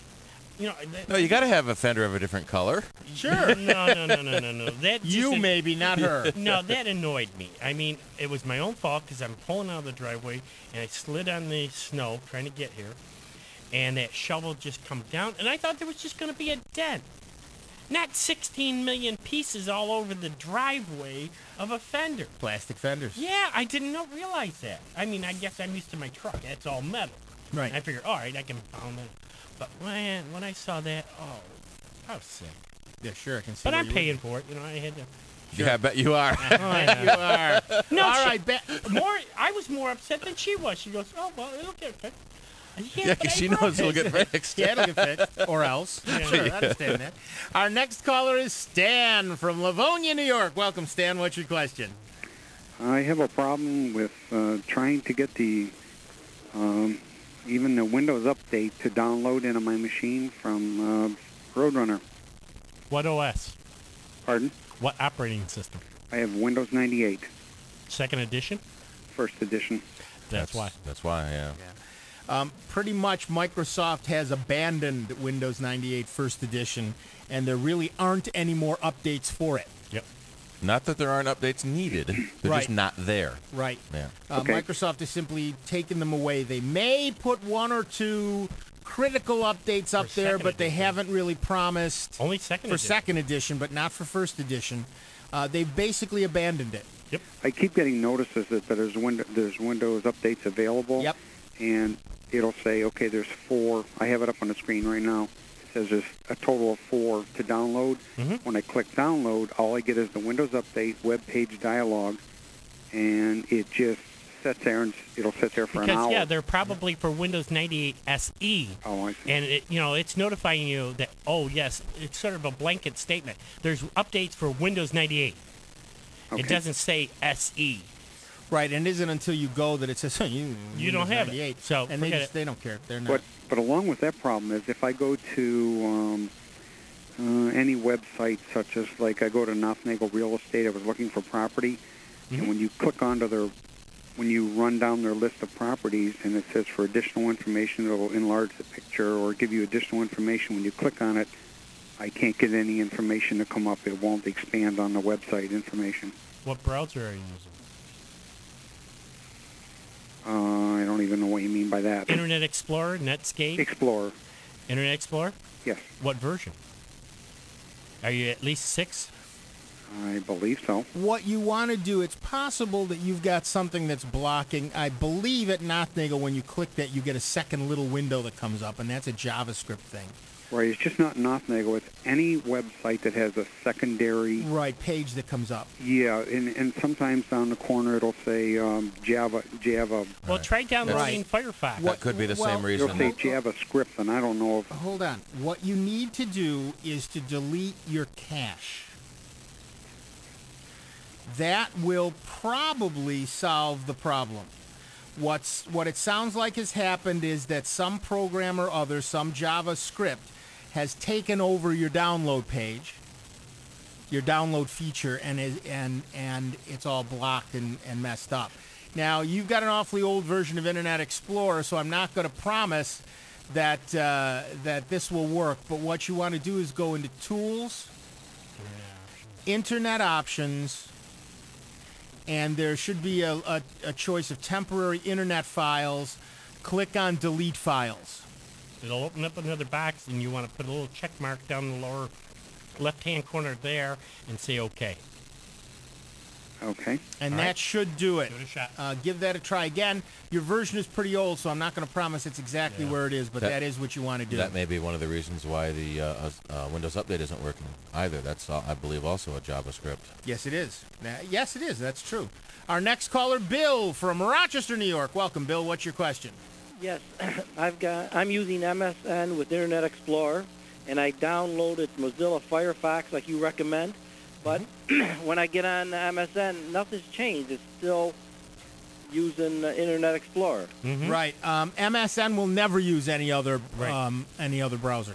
No, you got to have a fender of a different color. Sure. No. That maybe, not her. No, that annoyed me. I mean, it was my own fault because I'm pulling out of the driveway, and I slid on the snow trying to get here, and that shovel just come down, and I thought there was just going to be a dent. Not 16 million pieces all over the driveway of a fender. Plastic fenders. Yeah, I didn't realize that. I mean, I guess I'm used to my truck. That's all metal. Right. And I figured, all right, I can pound it. But man, when I saw that, I was sick. Yeah, sure, I can see. But I'm paying for it. I had to. Sure. Yeah, I bet you are. You are. No, all right. I was more upset than she was. She goes, "Oh well, it'll get fixed." Yeah, because she knows it'll get fixed. Yeah, it'll get fixed, or else. Yeah. Sure, I understand that. Our next caller is Stan from Livonia, New York. Welcome, Stan. What's your question? I have a problem with trying to get even the Windows update to download into my machine from Roadrunner. What OS? Pardon? What operating system? I have Windows 98. Second edition? First edition. That's why. That's why, yeah. Pretty much Microsoft has abandoned Windows 98 First Edition, and there really aren't any more updates for it. Yep. Not that there aren't updates needed. They're just not there. Right. Yeah. Okay. Microsoft has simply taken them away. They may put one or two critical updates up there, but they haven't really promised only second edition, but not for First Edition. They've basically abandoned it. Yep. I keep getting notices that there's Windows updates available. Yep. And it'll say, okay, there's 4. I have it up on the screen right now. It says there's a total of 4 to download. Mm-hmm. When I click download, all I get is the Windows Update web page dialog, and it just sits there and it'll sit there for an Because, hour. yeah, they're probably for Windows 98 SE. Oh, I see. And, it's notifying you that, oh, yes, it's sort of a blanket statement. There's updates for Windows 98. Okay. It doesn't say SE. Right, and it isn't until you go that it says You don't have it. So and they don't care. They're not. But along with that problem is if I go to any website such as, like, I go to Nothnagel Real Estate, I was looking for property, and when you click onto when you run down their list of properties and it says for additional information, it will enlarge the picture or give you additional information. When you click on it, I can't get any information to come up. It won't expand on the website information. What browser are you using? I don't even know what you mean by that. Internet Explorer, Netscape? Explorer. Internet Explorer? Yes. What version? Are you at least 6? I believe so. What you want to do, it's possible that you've got something that's blocking. I believe at Nothnagel, when you click that, you get a second little window that comes up, and that's a JavaScript thing. Right, it's just not Nothnagel. It's any website that has a secondary page that comes up. Yeah, and sometimes down the corner it'll say Java. Well, try downloading Firefox. That could be the same reason. It'll say JavaScript, and I don't know if... Hold on. What you need to do is to delete your cache. That will probably solve the problem. What it sounds like has happened is that some program or other, some JavaScript, has taken over your download page, your download feature, and it's all blocked and messed up. Now, you've got an awfully old version of Internet Explorer, so I'm not going to promise that this will work. But what you want to do is go into Tools, Internet Options, and there should be a choice of temporary internet files. Click on Delete Files. It'll open up another box, and you want to put a little check mark down the lower left-hand corner there and say OK. Okay. And All that right. should do it. Give it a shot. Give that a try. Again, your version is pretty old, so I'm not going to promise it's exactly where it is, but that is what you want to do. That may be one of the reasons why the Windows Update isn't working either. That's, I believe, also a JavaScript. Yes, it is. Yes, it is. That's true. Our next caller, Bill from Rochester, New York. Welcome, Bill. What's your question? Yes, I'm using MSN with Internet Explorer, and I downloaded Mozilla Firefox like you recommend. But when I get on MSN, nothing's changed. It's still using Internet Explorer. Mm-hmm. Right. MSN will never use any other browser.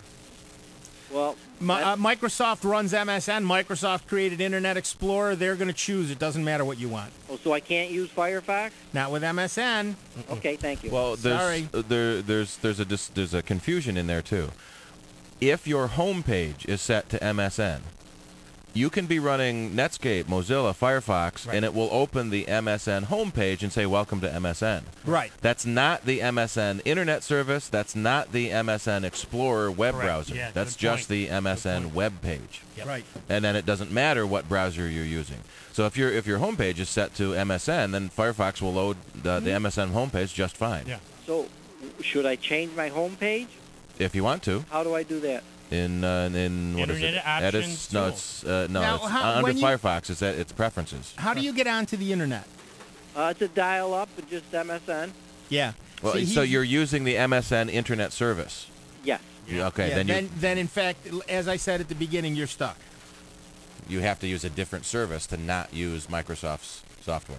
Well, Microsoft runs MSN. Microsoft created Internet Explorer. They're going to choose. It doesn't matter what you want. Oh, so I can't use Firefox? Not with MSN. Okay, thank you. Well, there's a confusion in there too. If your home page is set to MSN, you can be running Netscape, Mozilla, Firefox, and it will open the MSN homepage and say, welcome to MSN. Right. That's not the MSN Internet service. That's not the MSN Explorer web browser. Yeah, that's good just point. the MSN web page. Yep. Right. And then it doesn't matter what browser you're using. So if your homepage is set to MSN, then Firefox will load the MSN homepage just fine. Yeah. So should I change my home page? If you want to. How do I do that? In what is it? Internet Options No, tool. it's Now, it's how- under when you- Firefox. It's preferences. How do you get onto the Internet? It's a dial-up, but just MSN. Yeah. Well, See, so you're using the MSN Internet service. Yes. Okay, Yeah, then then in fact, as I said at the beginning, you're stuck. you have to use a different service to not use Microsoft's software.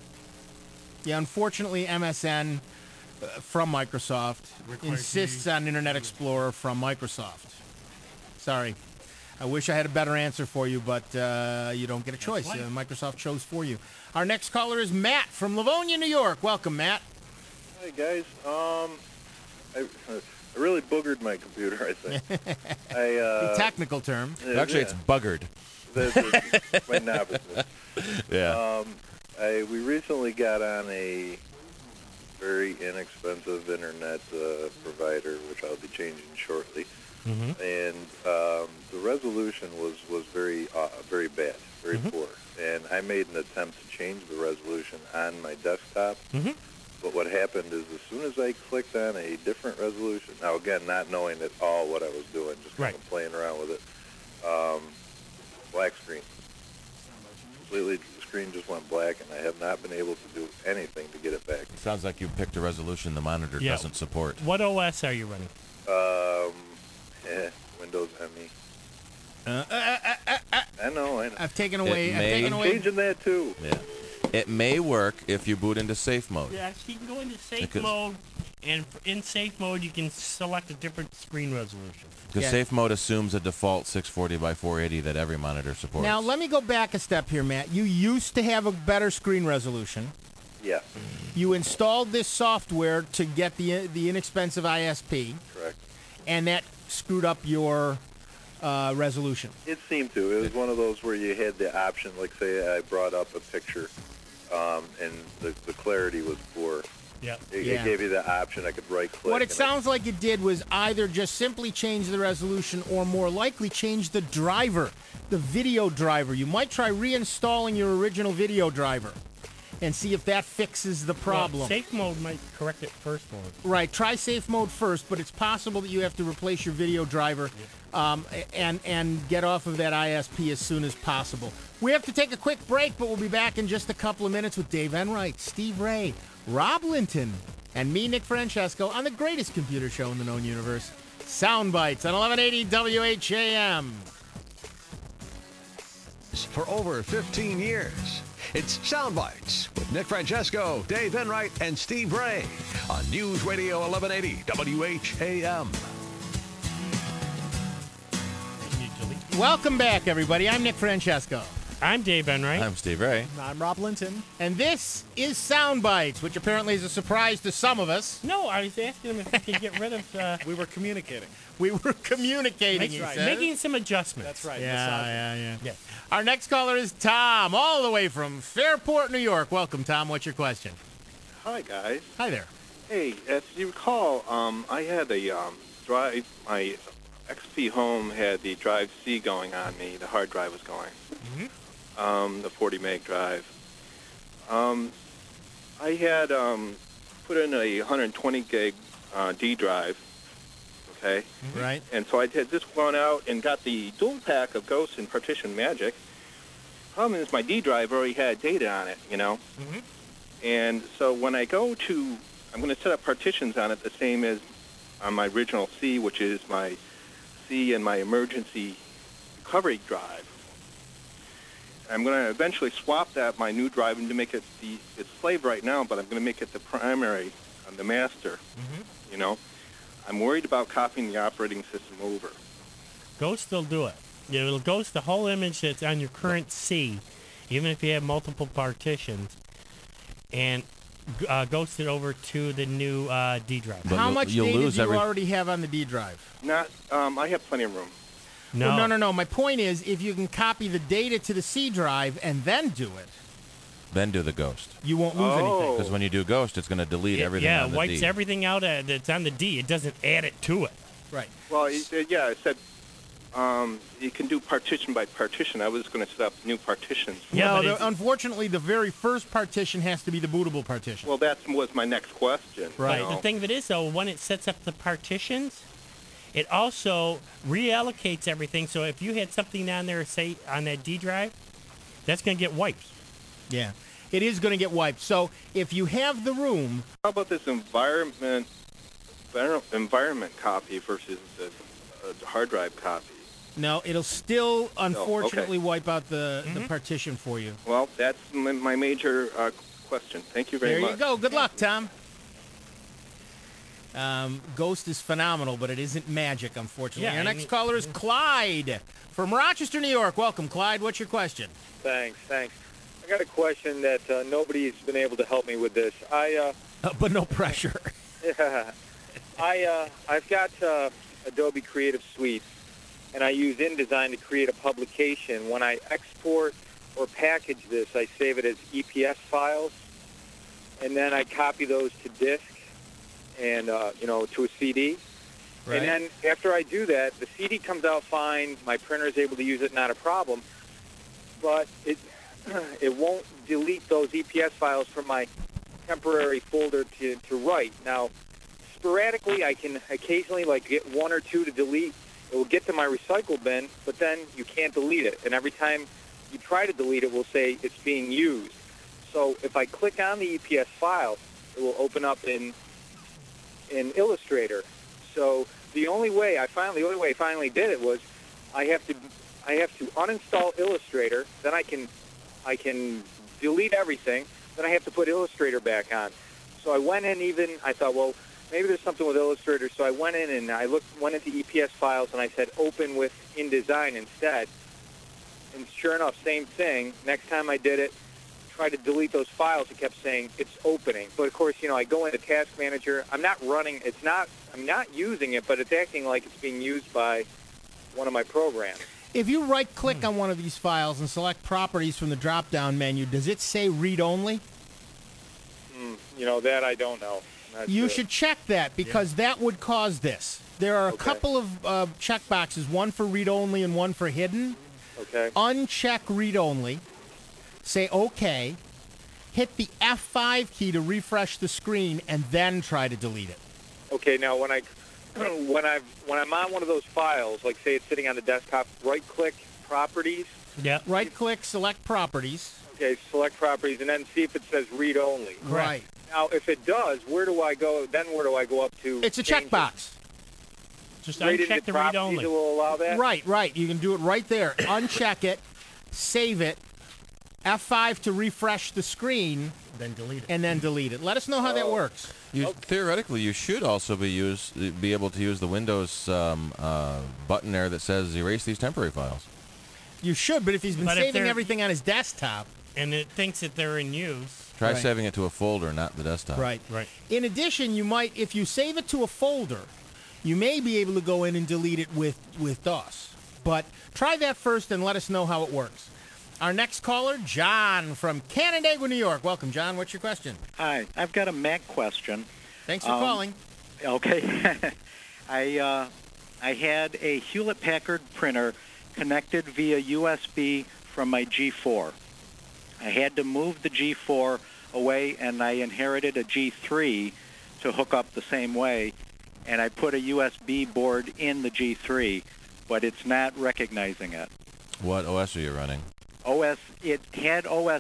Yeah, unfortunately, MSN from Microsoft insists on Internet Explorer from Microsoft. Sorry. I wish I had a better answer for you, but you don't get a choice. Microsoft chose for you. Our next caller is Matt from Livonia, New York. Welcome, Matt. Hi, guys. I really boogered my computer, I think. The technical term. Actually, it's buggered. My noviceness. Yeah. We recently got on a very inexpensive internet provider, which I'll be changing shortly. Mm-hmm. And the resolution was very bad, very poor. And I made an attempt to change the resolution on my desktop. Mm-hmm. But what happened is as soon as I clicked on a different resolution, now again, not knowing at all what I was doing, just kind of playing around with it, black screen. Completely screen just went black, and I have not been able to do anything to get it back. Sounds like you picked a resolution the monitor Yeah. doesn't support. What OS are you running? Windows ME. I know. I've taken away. I'm changing that too. Yeah. It may work if you boot into safe mode. Yes, you can go into safe Because- mode, and in safe mode you can select a different screen resolution. Because safe mode assumes a default 640 by 480 that every monitor supports. Now, let me go back a step here, Matt. You used to have a better screen resolution. Yeah. You installed this software to get the inexpensive ISP. Correct. And that screwed up your resolution. It seemed to. It was one of those where you had the option, like say I brought up a picture, and the clarity was poor. Yeah. It Yeah. gave you the option. I could right click. What it sounds like it did was either just simply change the resolution or more likely change the driver, the video driver. You might try reinstalling your original video driver and see if that fixes the problem. Well, safe mode might correct it first for it. Right, try safe mode first, but it's possible that you have to replace your video driver and get off of that ISP as soon as possible. We have to take a quick break, but we'll be back in just a couple of minutes with Dave Enright, Steve Ray, Rob Linton, and me, Nick Francesco, on the greatest computer show in the known universe, Soundbites on 1180 WHAM. For over 15 years. It's Soundbites with Nick Francesco, Dave Enright, and Steve Ray on News Radio 1180 WHAM. Welcome back, everybody. I'm Nick Francesco. I'm Dave Enright. I'm Steve Ray. I'm Rob Linton. And this is Soundbites, which apparently is a surprise to some of us. No, I was asking him if we could get rid of... We were communicating. We were communicating, he says. Making some adjustments. That's right. Yeah. Our next caller is Tom, all the way from Fairport, New York. Welcome, Tom. What's your question? Hi, guys. Hi there. Hey, as you recall, I had a drive. My XP Home had the Drive C going on me. The hard drive was going. The 40 meg drive. I had put in a 120 gig D drive. Okay. Right. And so I had just gone out and got the dual pack of Ghost and Partition Magic. Problem is, my D drive already had data on it, you know. And so when I go to, I'm going to set up partitions on it the same as on my original C, which is my C and my emergency recovery drive. I'm going to eventually swap that, my new drive, and to make it it's slave right now, but I'm going to make it the primary, the master, you know. I'm worried about copying the operating system over. Ghost will do it. It'll ghost the whole image that's on your current C, even if you have multiple partitions, and ghost it over to the new D drive. How much data do you already have on the D drive? Not, I have plenty of room. No. Well, no. My point is, if you can copy the data to the C drive and then do it, Then do the ghost. you won't lose anything. Because when you do ghost, it's going to delete everything Yeah, on it the wipes D. everything out that's on the D. It doesn't add it to it. Right. Well, yeah, it said you can do partition by partition. I was going to set up new partitions. Unfortunately, the very first partition has to be the bootable partition. Well, that was my next question. Right. you know. The thing of it is, though, when it sets up the partitions, it also reallocates everything. So if you had something on there, say, on that D drive, that's going to get wiped. Yeah. It is going to get wiped. So if you have the room... How about this environment copy versus the hard drive copy? No, it'll still, unfortunately, wipe out the partition for you. Well, that's my major question. Thank you very much. There you go. Good luck, Tom. Ghost is phenomenal, but it isn't magic, unfortunately. Yeah, Our next caller is Clyde from Rochester, New York. Welcome, Clyde. What's your question? Thanks. I got a question that nobody's been able to help me with this. But no pressure. Yeah. I've got Adobe Creative Suite, and I use InDesign to create a publication. When I export or package this, I save it as EPS files, and then I copy those to disk and, to a CD. Right. And then after I do that, the CD comes out fine. My printer is able to use it, not a problem. But it won't delete those EPS files from my temporary folder to write. Now, sporadically, I can occasionally get one or two to delete. It will get to my recycle bin, but then you can't delete it. And every time you try to delete it, will say it's being used. So if I click on the EPS file, it will open up in Illustrator. So the only way I finally did it was I have to uninstall Illustrator, then I can delete everything, then I have to put Illustrator back on. So I went in I thought, well, maybe there's something with Illustrator. So I went in and I went into EPS files and I said open with InDesign instead. And sure enough, same thing. Next time I did it, tried to delete those files, it kept saying it's opening. But of course, I go into Task Manager. I'm not using it, but it's acting like it's being used by one of my programs. If you right-click on one of these files and select Properties from the drop-down menu, does it say Read Only? That I don't know. You should check that because that would cause this. There are a couple of check boxes, one for Read Only and one for Hidden. Okay. Uncheck Read Only. Say OK. Hit the F5 key to refresh the screen, and then try to delete it. Okay. Now, when I'm on one of those files, like say it's sitting on the desktop, right-click Properties. Yeah. Right-click, select Properties. Okay. Select Properties, and then see if it says Read Only. Right. Now, if it does, where do I go? Then where do I go up to? It's a checkbox. Just right uncheck into the Read Only. Properties will allow that? Right. You can do it right there. Uncheck it, save it, F5 to refresh the screen, then delete it. And then delete it. Let us know how that works. Theoretically, you should also be able to use the Windows button there that says erase these temporary files. You should, but if he's been saving everything on his desktop, and it thinks that they're in use, try saving it to a folder, not the desktop. Right. In addition, you might, if you save it to a folder, you may be able to go in and delete it with DOS. But try that first and let us know how it works. Our next caller, John from Canandaigua, New York. Welcome, John. What's your question? Hi. I've got a Mac question. Thanks for calling. Okay. I had a Hewlett-Packard printer connected via USB from my G4. I had to move the G4 away, and I inherited a G3 to hook up the same way, and I put a USB board in the G3, but it's not recognizing it. What OS are you running? It had OS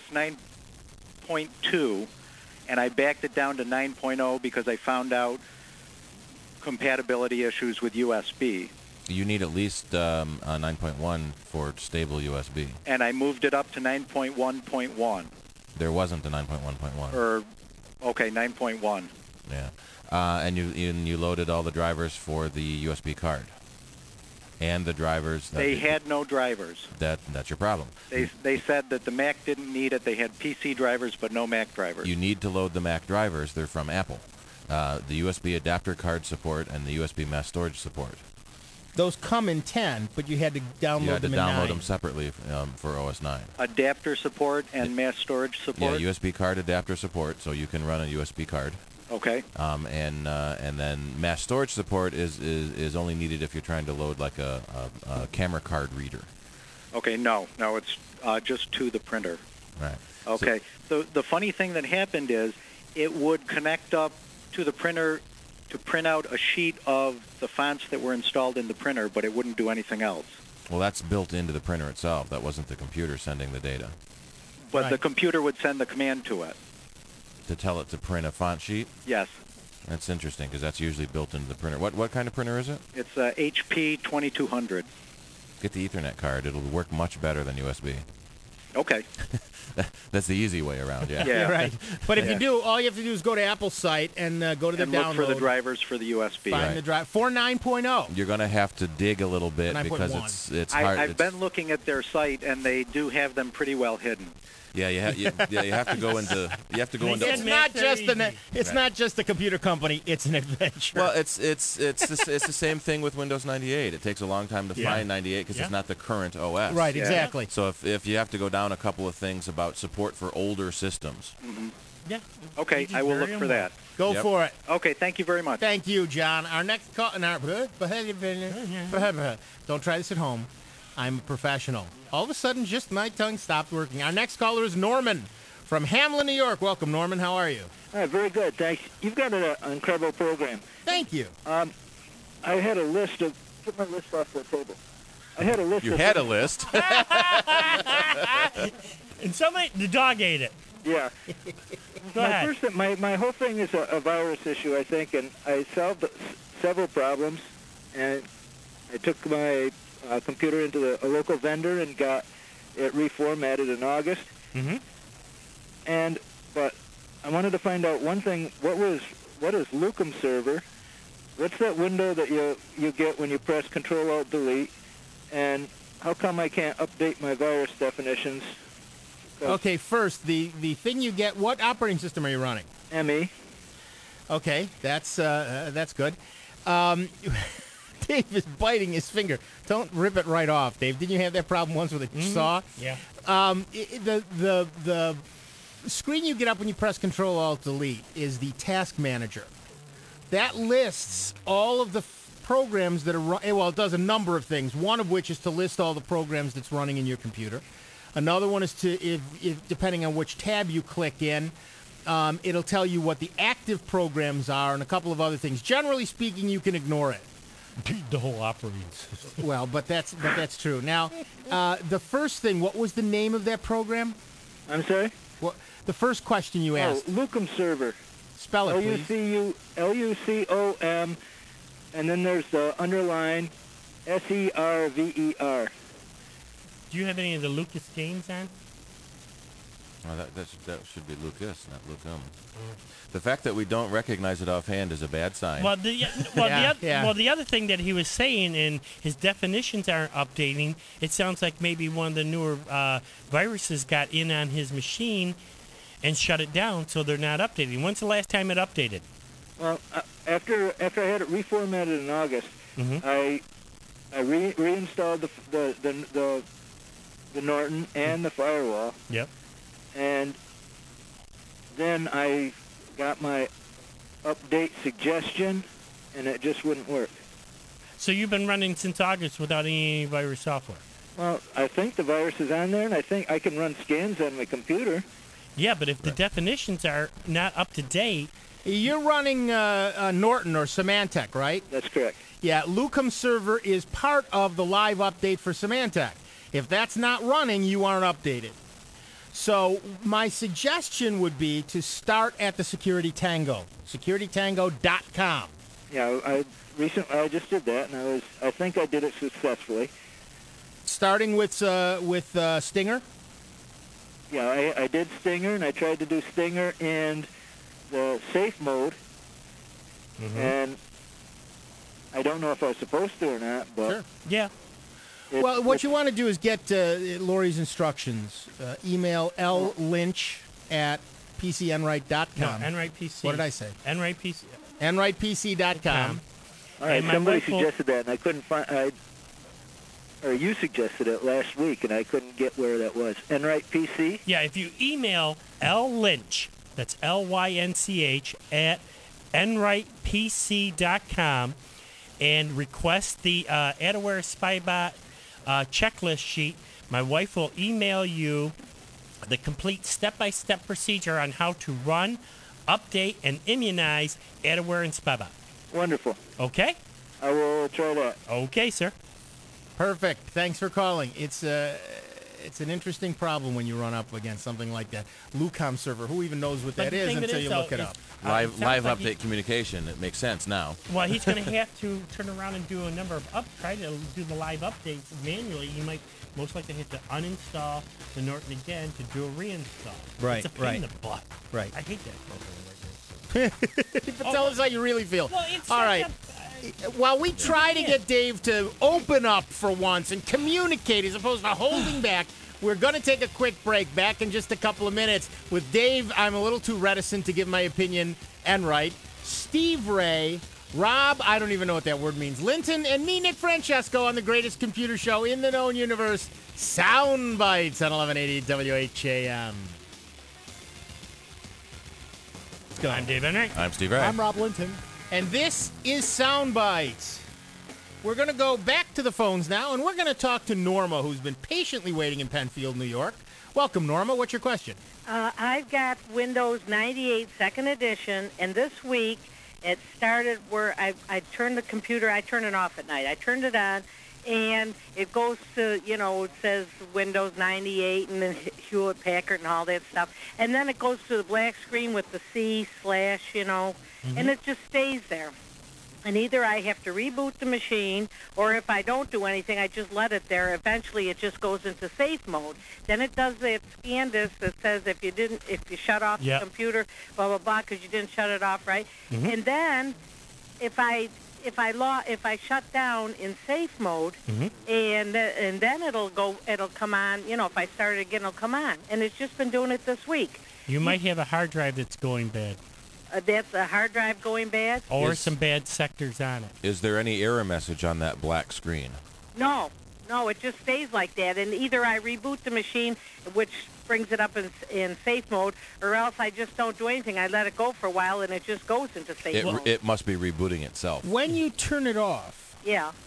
9.2, and I backed it down to 9.0 because I found out compatibility issues with USB. You need at least 9.1 for stable USB. And I moved it up to 9.1.1. There wasn't a 9.1.1. 9.1. Yeah. And you loaded all the drivers for the USB card. And the drivers. They had no drivers. That's your problem. They said that the Mac didn't need it. They had PC drivers, but no Mac drivers. You need to load the Mac drivers. They're from Apple. The USB adapter card support and the USB mass storage support. Those come in 10, but you had to download them in 9. You had to download them separately for OS 9. Adapter support and mass storage support? Yeah, USB card adapter support, so you can run a USB card. Okay. And then mass storage support is only needed if you're trying to load like a camera card reader. Okay, no, it's just to the printer. Right. Okay. So the funny thing that happened is it would connect up to the printer to print out a sheet of the fonts that were installed in the printer, but it wouldn't do anything else. Well, that's built into the printer itself. That wasn't the computer sending the data. But the computer would send the command to it. To tell it to print a font sheet? Yes. That's interesting because that's usually built into the printer. What kind of printer is it? It's a HP 2200. Get the Ethernet card. It'll work much better than USB. Okay. That's the easy way around, yeah. Yeah, right. But if you do, all you have to do is go to Apple's site and go to the download. And look for the drivers for the USB. Find the drive for 9.0. You're going to have to dig a little bit because it's hard. I've been looking at their site, and they do have them pretty well hidden. Yeah, you have to go into. It's not just a computer company. It's an adventure. Well, it's the same thing with Windows 98. It takes a long time to find 98 because it's not the current OS. Right, exactly. So if you have to go down a couple of things about support for older systems. Mm-hmm. Yeah. Okay, I will look for that. Go for it. Okay, thank you very much. Thank you, John. Our next call. Don't try this at home. I'm a professional. All of a sudden, just my tongue stopped working. Our next caller is Norman from Hamlin, New York. Welcome, Norman. How are you? All right, very good. Thanks. You've got an incredible program. Thank you. I had a list of... Get my list off the table. I had a list. You of had a things- list. And the dog ate it. Yeah. Go ahead. My whole thing is a virus issue, I think, and I solved several problems. And I took my computer into a local vendor and got it reformatted in August. Mm-hmm. But I wanted to find out one thing. What is Lucum Server? What's that window that you get when you press Control-Alt-Delete? And how come I can't update my virus definitions? Okay, first, the thing you get, what operating system are you running? ME. Okay, that's good. Dave is biting his finger. Don't rip it right off, Dave. Didn't you have that problem once with a saw? Yeah. The screen you get up when you press Control-Alt-Delete is the task manager. That lists all of the programs that are well, it does a number of things. One of which is to list all the programs that's running in your computer. Another one is to, if depending on which tab you click in, it'll tell you what the active programs are and a couple of other things. Generally speaking, you can ignore it. The whole operating system. Well, but that's true. Now, the first thing, what was the name of that program? I'm sorry? What the first question you asked? Lucum Server. Spell it, please. Lucum, and then there's the underline SERVER. Do you have any of the Lucas games on? Well, that should be Lucas, not Lucum. The fact that we don't recognize it offhand is a bad sign. Well, the other thing that he was saying, and his definitions aren't updating. It sounds like maybe one of the newer viruses got in on his machine and shut it down, so they're not updating. When's the last time it updated? Well, after I had it reformatted in August, I reinstalled the Norton and the firewall. Yep. And then I got my update suggestion, and it just wouldn't work. So you've been running since August without any virus software? Well, I think the virus is on there, and I think I can run scans on my computer. Yeah, but if the definitions are not up to date... You're running Norton or Symantec, right? That's correct. Yeah, Lucum Server is part of the live update for Symantec. If that's not running, you aren't updated. So my suggestion would be to start at the Security Tango, securitytango.com. Yeah, I just did that, and I think I did it successfully. Starting with Stinger? Yeah, I did Stinger, and I tried to do Stinger in the safe mode, and I don't know if I was supposed to or not, but... Sure. Yeah. Well, what you want to do is get Lori's instructions. Email lynch@pcnright.com. No, NRightPC. What did I say? NRightPC. NRightPC.com. All right, somebody suggested that, and I couldn't find... Or you suggested it last week, and I couldn't get where that was. NRightPC? Yeah, if you email lynch, that's LYNCH, at nrightpc.com, and request the AdAware Spybot checklist sheet, my wife will email you the complete step-by-step procedure on how to run, update, and immunize AdAware and Spybot. Wonderful. Okay? I will try that. Okay, sir. Perfect. Thanks for calling. It's an interesting problem when you run up against something like that. Lucum Server. Who even knows what that is until you look it up? Live update communication. It makes sense now. Well, he's going to have to turn around and do a number of try to do the live updates manually. You might most likely have to uninstall the Norton again to do a reinstall. Right, It's a pain in the butt. Right. I hate that program But tell us how you really feel. Well, it's all like right. While we try to get Dave to open up for once and communicate as opposed to holding back, we're going to take a quick break. Back in just a couple of minutes. With Dave, I'm a little too reticent to give my opinion and right. Steve Ray, Rob, I don't even know what that word means, Linton, and me, Nick Francesco, on the greatest computer show in the known universe, Sound Bites on 1180 WHAM. Let's go. I'm Dave Enright. I'm Steve Ray. I'm Rob Linton. And this is Sound Bites. We're going to go back to the phones now, and we're going to talk to Norma, who's been patiently waiting in Penfield, New York. Welcome, Norma. What's your question? I've got Windows 98 Second Edition, and this week it started where I turned the computer, I turn it off at night. I turned it on, and it goes to, it says Windows 98 and then Hewlett Packard and all that stuff, and then it goes to the black screen with the C/, and it just stays there. And either I have to reboot the machine, or if I don't do anything, I just let it there. Eventually, it just goes into safe mode. Then it does that scan disk that says if you shut off the computer, blah blah blah, because you didn't shut it off right. And then if I shut down in safe mode, and then it'll come on. If I start it again, it'll come on. And it's just been doing it this week. You might have a hard drive that's going bad. That's a hard drive going bad? Or some bad sectors on it. Is there any error message on that black screen? No, it just stays like that. And either I reboot the machine, which brings it up in safe mode, or else I just don't do anything. I let it go for a while, and it just goes into safe mode. It must be rebooting itself. When you turn it off,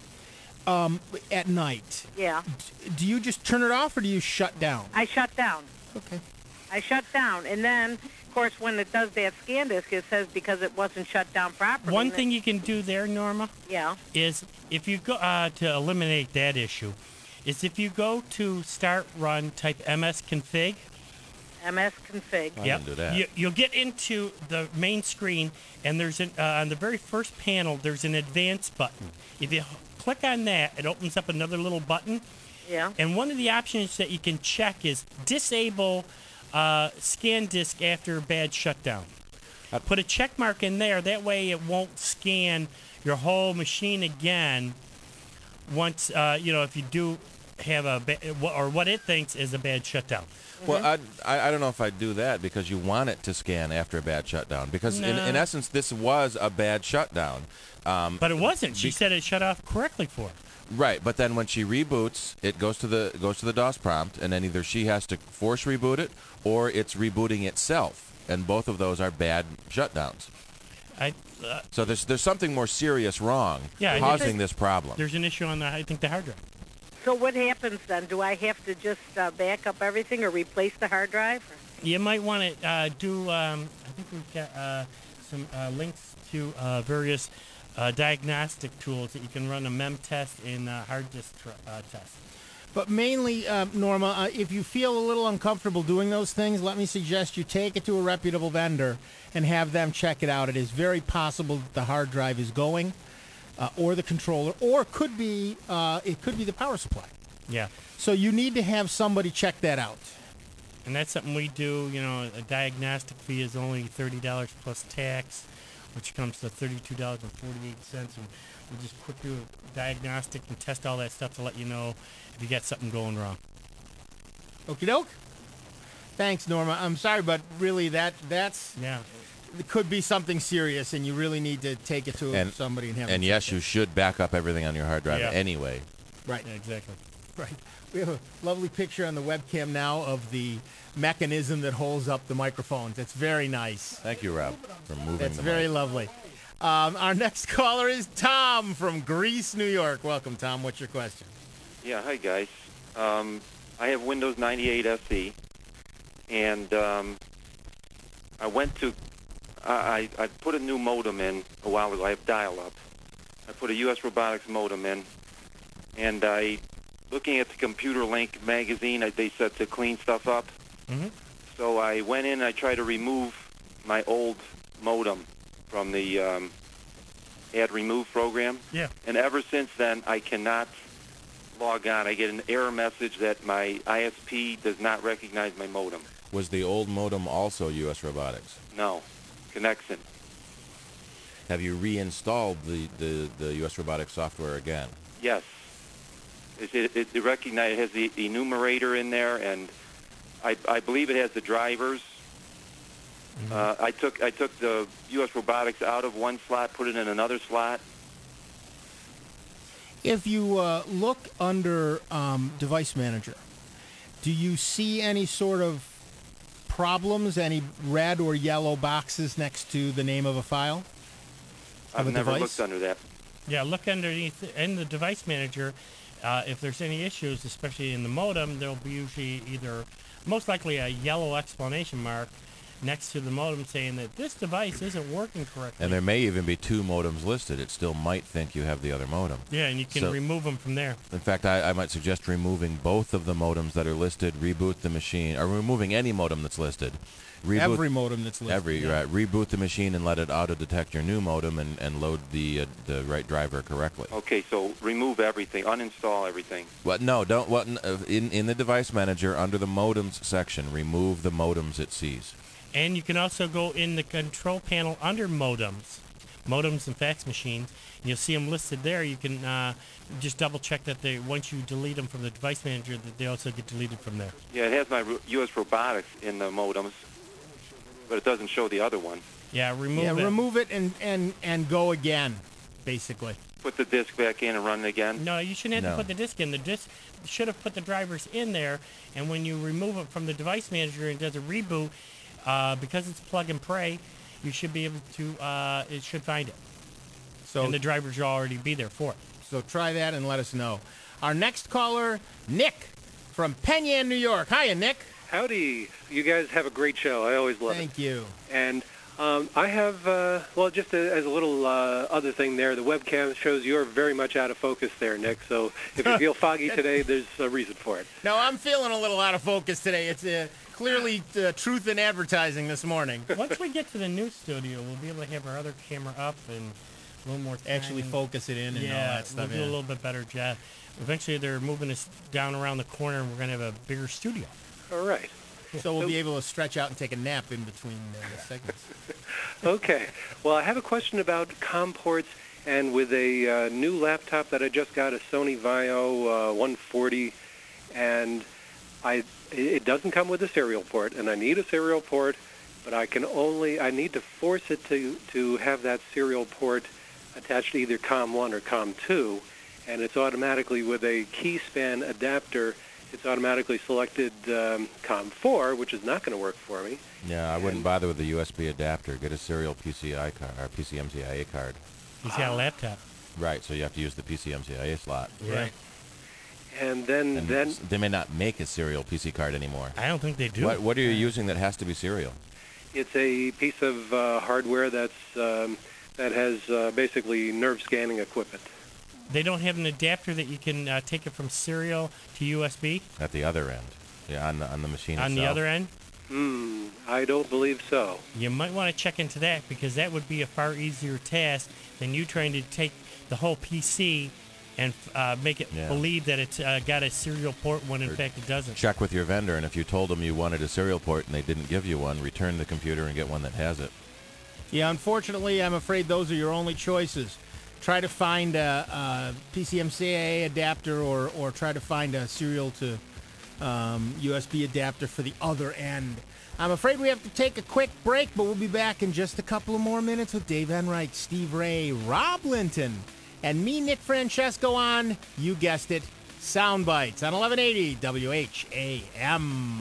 at night, do you just turn it off, or do you shut down? I shut down. Okay. I shut down, and then, of course, when it does that scan disk, it says because it wasn't shut down properly. One thing you can do there, Norma, is if you go to eliminate that issue, is if you go to Start Run, type msconfig. msconfig. I didn't do that. You'll get into the main screen, and there's on the very first panel, there's an advanced button. If you click on that, it opens up another little button. Yeah. And one of the options that you can check is disable scan disk after bad shutdown. Put a check mark in there. That way it won't scan your whole machine again once, if you do have or what it thinks is a bad shutdown. Well, I don't know if I'd do that, because you want it to scan after a bad shutdown. Because in essence, this was a bad shutdown. But it wasn't. She said it shut off correctly for her. Right, but then when she reboots, it goes to the DOS prompt, and then either she has to force reboot it, or it's rebooting itself, and both of those are bad shutdowns. So there's something more serious wrong causing this problem. There's an issue on the hard drive. So what happens then? Do I have to just back up everything or replace the hard drive? You might want to do. I think we've got some links to various diagnostic tools that you can run a mem test and hard disk test. But mainly, Norma, if you feel a little uncomfortable doing those things, let me suggest you take it to a reputable vendor and have them check it out. It is very possible that the hard drive is going, or the controller, or it could be the power supply. Yeah. So you need to have somebody check that out. And that's something we do. A diagnostic fee is only $30 plus tax, which comes to $32.48, and we just quick do a diagnostic and test all that stuff to let you know if you got something going wrong. Okie doke. Thanks, Norma. I'm sorry, but really that's it could be something serious, and you really need to take it to somebody and have. And yes, you should back up everything on your hard drive anyway. Right. Yeah, exactly. Right. We have a lovely picture on the webcam now of the mechanism that holds up the microphones. It's very nice. Thank you, Rob, for moving. That's very lovely. Our next caller is Tom from Greece, New York. Welcome, Tom. What's your question? Yeah, hi, guys. I have Windows 98 SE, and I went to... I put a new modem in a while ago. I have dial-up. I put a U.S. Robotics modem in, and looking at the Computer Link magazine, they said to clean stuff up. Mm-hmm. So I went in and I tried to remove my old modem from the Add Remove program. Yeah. And ever since then, I cannot log on. I get an error message that my ISP does not recognize my modem. Was the old modem also U.S. Robotics? No. Connexin. Have you reinstalled the U.S. Robotics software again? Yes. It recognizes, it has the enumerator in there, and I believe it has the drivers. Mm-hmm. I took the U.S. Robotics out of one slot, put it in another slot. If you look under Device Manager, do you see any sort of problems, any red or yellow boxes next to the name of a file? I've never looked under that. Yeah, look underneath in the Device Manager. If there's any issues, especially in the modem, there'll be usually either, most likely, a yellow exclamation mark next to the modem saying that this device isn't working correctly. And there may even be 2 modems listed. It still might think you have the other modem. Yeah, and you can remove them from there. In fact, I might suggest removing both of the modems that are listed, reboot the machine, or removing any modem that's listed. Every modem that's listed. Right. Reboot the machine and let it auto-detect your new modem and load the right driver correctly. Okay, so remove everything, uninstall everything. What? No, don't. What? In the device manager under the modems section, remove the modems it sees. And you can also go in the control panel under modems and fax machines. And you'll see them listed there. You can just double check that once you delete them from the device manager, that they also get deleted from there. Yeah, it has my US Robotics in the modems, but it doesn't show the other one. Yeah, remove it and go again, basically. Put the disc back in and run it again? No, you shouldn't have to put the disc in. The disc should have put the drivers in there, and when you remove it from the device manager and it does a reboot, because it's plug and pray, you should be able to, it should find it. And the drivers will already be there for it. So try that and let us know. Our next caller, Nick from Penn Yan, New York. Hiya, Nick. Howdy. You guys have a great show. I always love it. Thank you. And I have, just as a little other thing there, the webcam shows you're very much out of focus there, Nick. So if you feel foggy today, there's a reason for it. No, I'm feeling a little out of focus today. It's clearly truth in advertising this morning. Once we get to the new studio, we'll be able to have our other camera up and a little more time. Actually focus it in and all that stuff. We'll do a little bit better job. Eventually, they're moving us down around the corner, and we're going to have a bigger studio. All right. So we'll be able to stretch out and take a nap in between the segments. Okay. Well, I have a question about COM ports, and with a new laptop that I just got, a Sony Vaio 140, and it doesn't come with a serial port, and I need a serial port, but I need to force it to have that serial port attached to either COM1 or COM2, and it's automatically with a keyspan adapter. It's automatically selected COM4, which is not going to work for me. Yeah, I wouldn't bother with the USB adapter. Get a serial PCI card or PCMCIA card. He's got a laptop. Right, so you have to use the PCMCIA slot. Right. And then they may not make a serial PC card anymore. I don't think they do. What are you using that has to be serial? It's a piece of hardware that has basically nerve scanning equipment. They don't have an adapter that you can take it from serial to USB? At the other end. Yeah, on the machine itself. On the other end? I don't believe so. You might want to check into that, because that would be a far easier task than you trying to take the whole PC and make it believe that it's got a serial port when in fact it doesn't. Check with your vendor, and if you told them you wanted a serial port and they didn't give you one, return the computer and get one that has it. Yeah, unfortunately, I'm afraid those are your only choices. Try to find a PCMCIA adapter or try to find a serial to USB adapter for the other end. I'm afraid we have to take a quick break, but we'll be back in just a couple of more minutes with Dave Enright, Steve Ray, Rob Linton, and me, Nick Francesco, on, you guessed it, Soundbites on 1180 WHAM.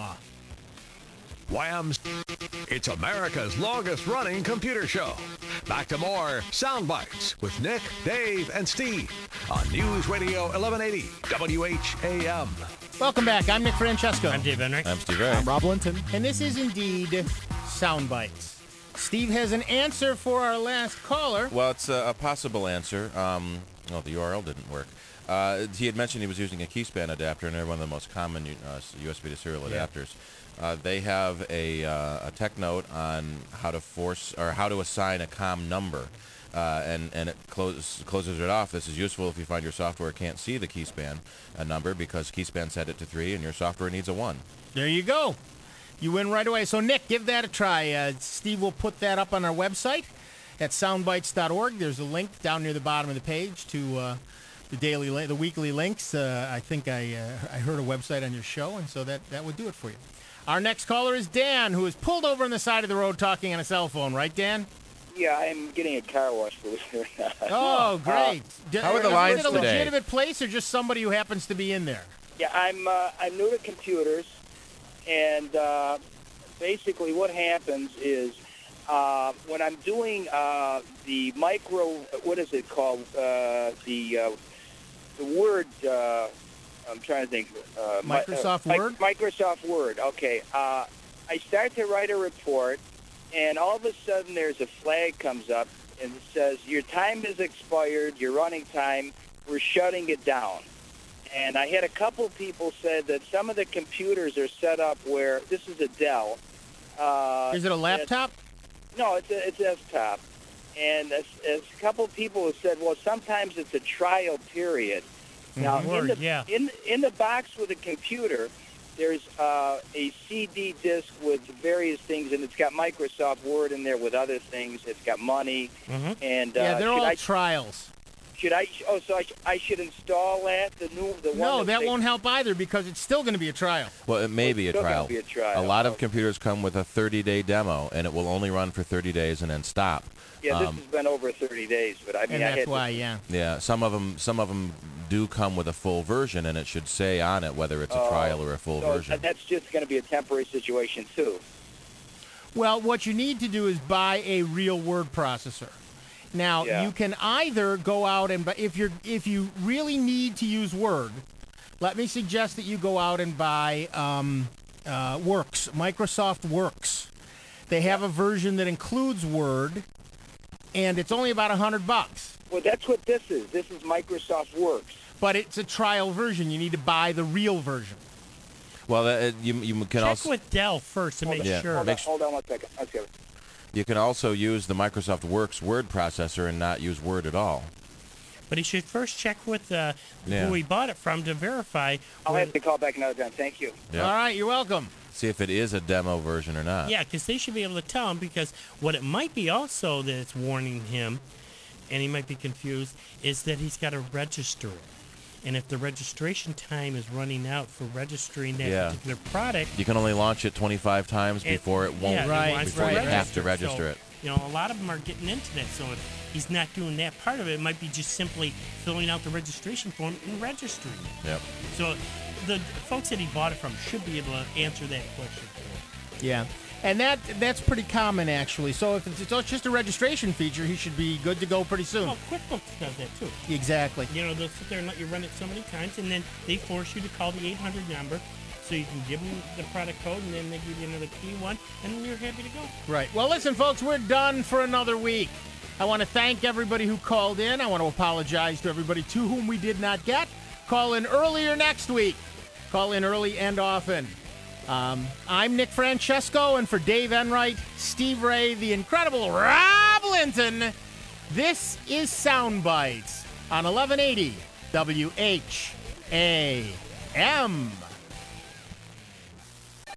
Wham's. It's America's longest-running computer show. Back to more Soundbites with Nick, Dave, and Steve on News Radio 1180 WHAM. Welcome back. I'm Nick Francesco. I'm Dave Enright. I'm Steve Ray. I'm Rob Linton. And this is indeed Soundbites. Steve has an answer for our last caller. Well, it's a possible answer. The URL didn't work. He had mentioned he was using a keyspan adapter, and they're one of the most common USB to serial adapters. They have a tech note on how to force or how to assign a COM number, and it closes it off. This is useful if you find your software can't see the keyspan number, because keyspan set it to 3 and your software needs a 1. There you go. You win right away. So, Nick, give that a try. Steve will put that up on our website at soundbites.org. There's a link down near the bottom of the page to the weekly links. I think I heard a website on your show, and so that would do it for you. Our next caller is Dan, who is pulled over on the side of the road talking on a cell phone. Right, Dan? Yeah, I'm getting a car wash, believe it or not. Oh, great. How are the lines Is it a today? legitimate place or just somebody who happens to be in there? Yeah, I'm new to computers, and basically what happens is when I'm doing the micro, what is it called? The Word. I'm trying to think. Microsoft Word? Microsoft Word. Okay. I start to write a report, and all of a sudden there's a flag comes up, and it says, your time is expired, your running time, we're shutting it down. And I had a couple people said that some of the computers are set up where, this is a Dell. Is it a laptop? No, it's a desktop. And a couple people have said, well, sometimes it's a trial period. Now, in the box with a computer, there's a CD disc with various things, and it's got Microsoft Word in there with other things. It's got money. And they're all trials. Should I? Oh, so I should install that, the one? No, that won't help either because it's still going to be a trial. Well, it may be a still trial. gonna be a trial. A lot of computers come with a 30-day demo, and it will only run for 30 days and then stop. Yeah, this has been over 30 days, but I mean, And I that's had why, to, yeah. Some of them do come with a full version, and it should say on it whether it's a trial or a full version. That's just going to be a temporary situation too. Well, what you need to do is buy a real word processor. Now, you can either go out and buy, if you really need to use Word, let me suggest that you go out and buy Works, Microsoft Works. They have a version that includes Word, and it's only about $100. Well, that's what this is. This is Microsoft Works. But it's a trial version. You need to buy the real version. Well, you can also check with Dell first to make sure. Hold on 1 second. Okay. You can also use the Microsoft Works word processor and not use Word at all. But he should first check with who he bought it from to verify. I'll have to call back another time. Thank you. Yeah. All right, you're welcome. See if it is a demo version or not. Yeah, because they should be able to tell him, because what it might be also that it's warning him, and he might be confused, is that he's got to register it. And if the registration time is running out for registering that particular product, you can only launch it 25 times before it won't. Before you have to register it. You know, a lot of them are getting into that. So if he's not doing that part of it, it might be just simply filling out the registration form and registering it. Yep. So the folks that he bought it from should be able to answer that question for him. Yeah. And that's pretty common, actually. So if it's just a registration feature, he should be good to go pretty soon. Well, QuickBooks does that, too. Exactly. You know, they'll sit there and let you run it so many times, and then they force you to call the 800 number so you can give them the product code, and then they give you another key one, and then you're happy to go. Right. Well, listen, folks, we're done for another week. I want to thank everybody who called in. I want to apologize to everybody to whom we did not get. Call in earlier next week. Call in early and often. I'm Nick Francesco, and for Dave Enright, Steve Ray, the incredible Rob Linton, this is Soundbites on 1180 WHAM.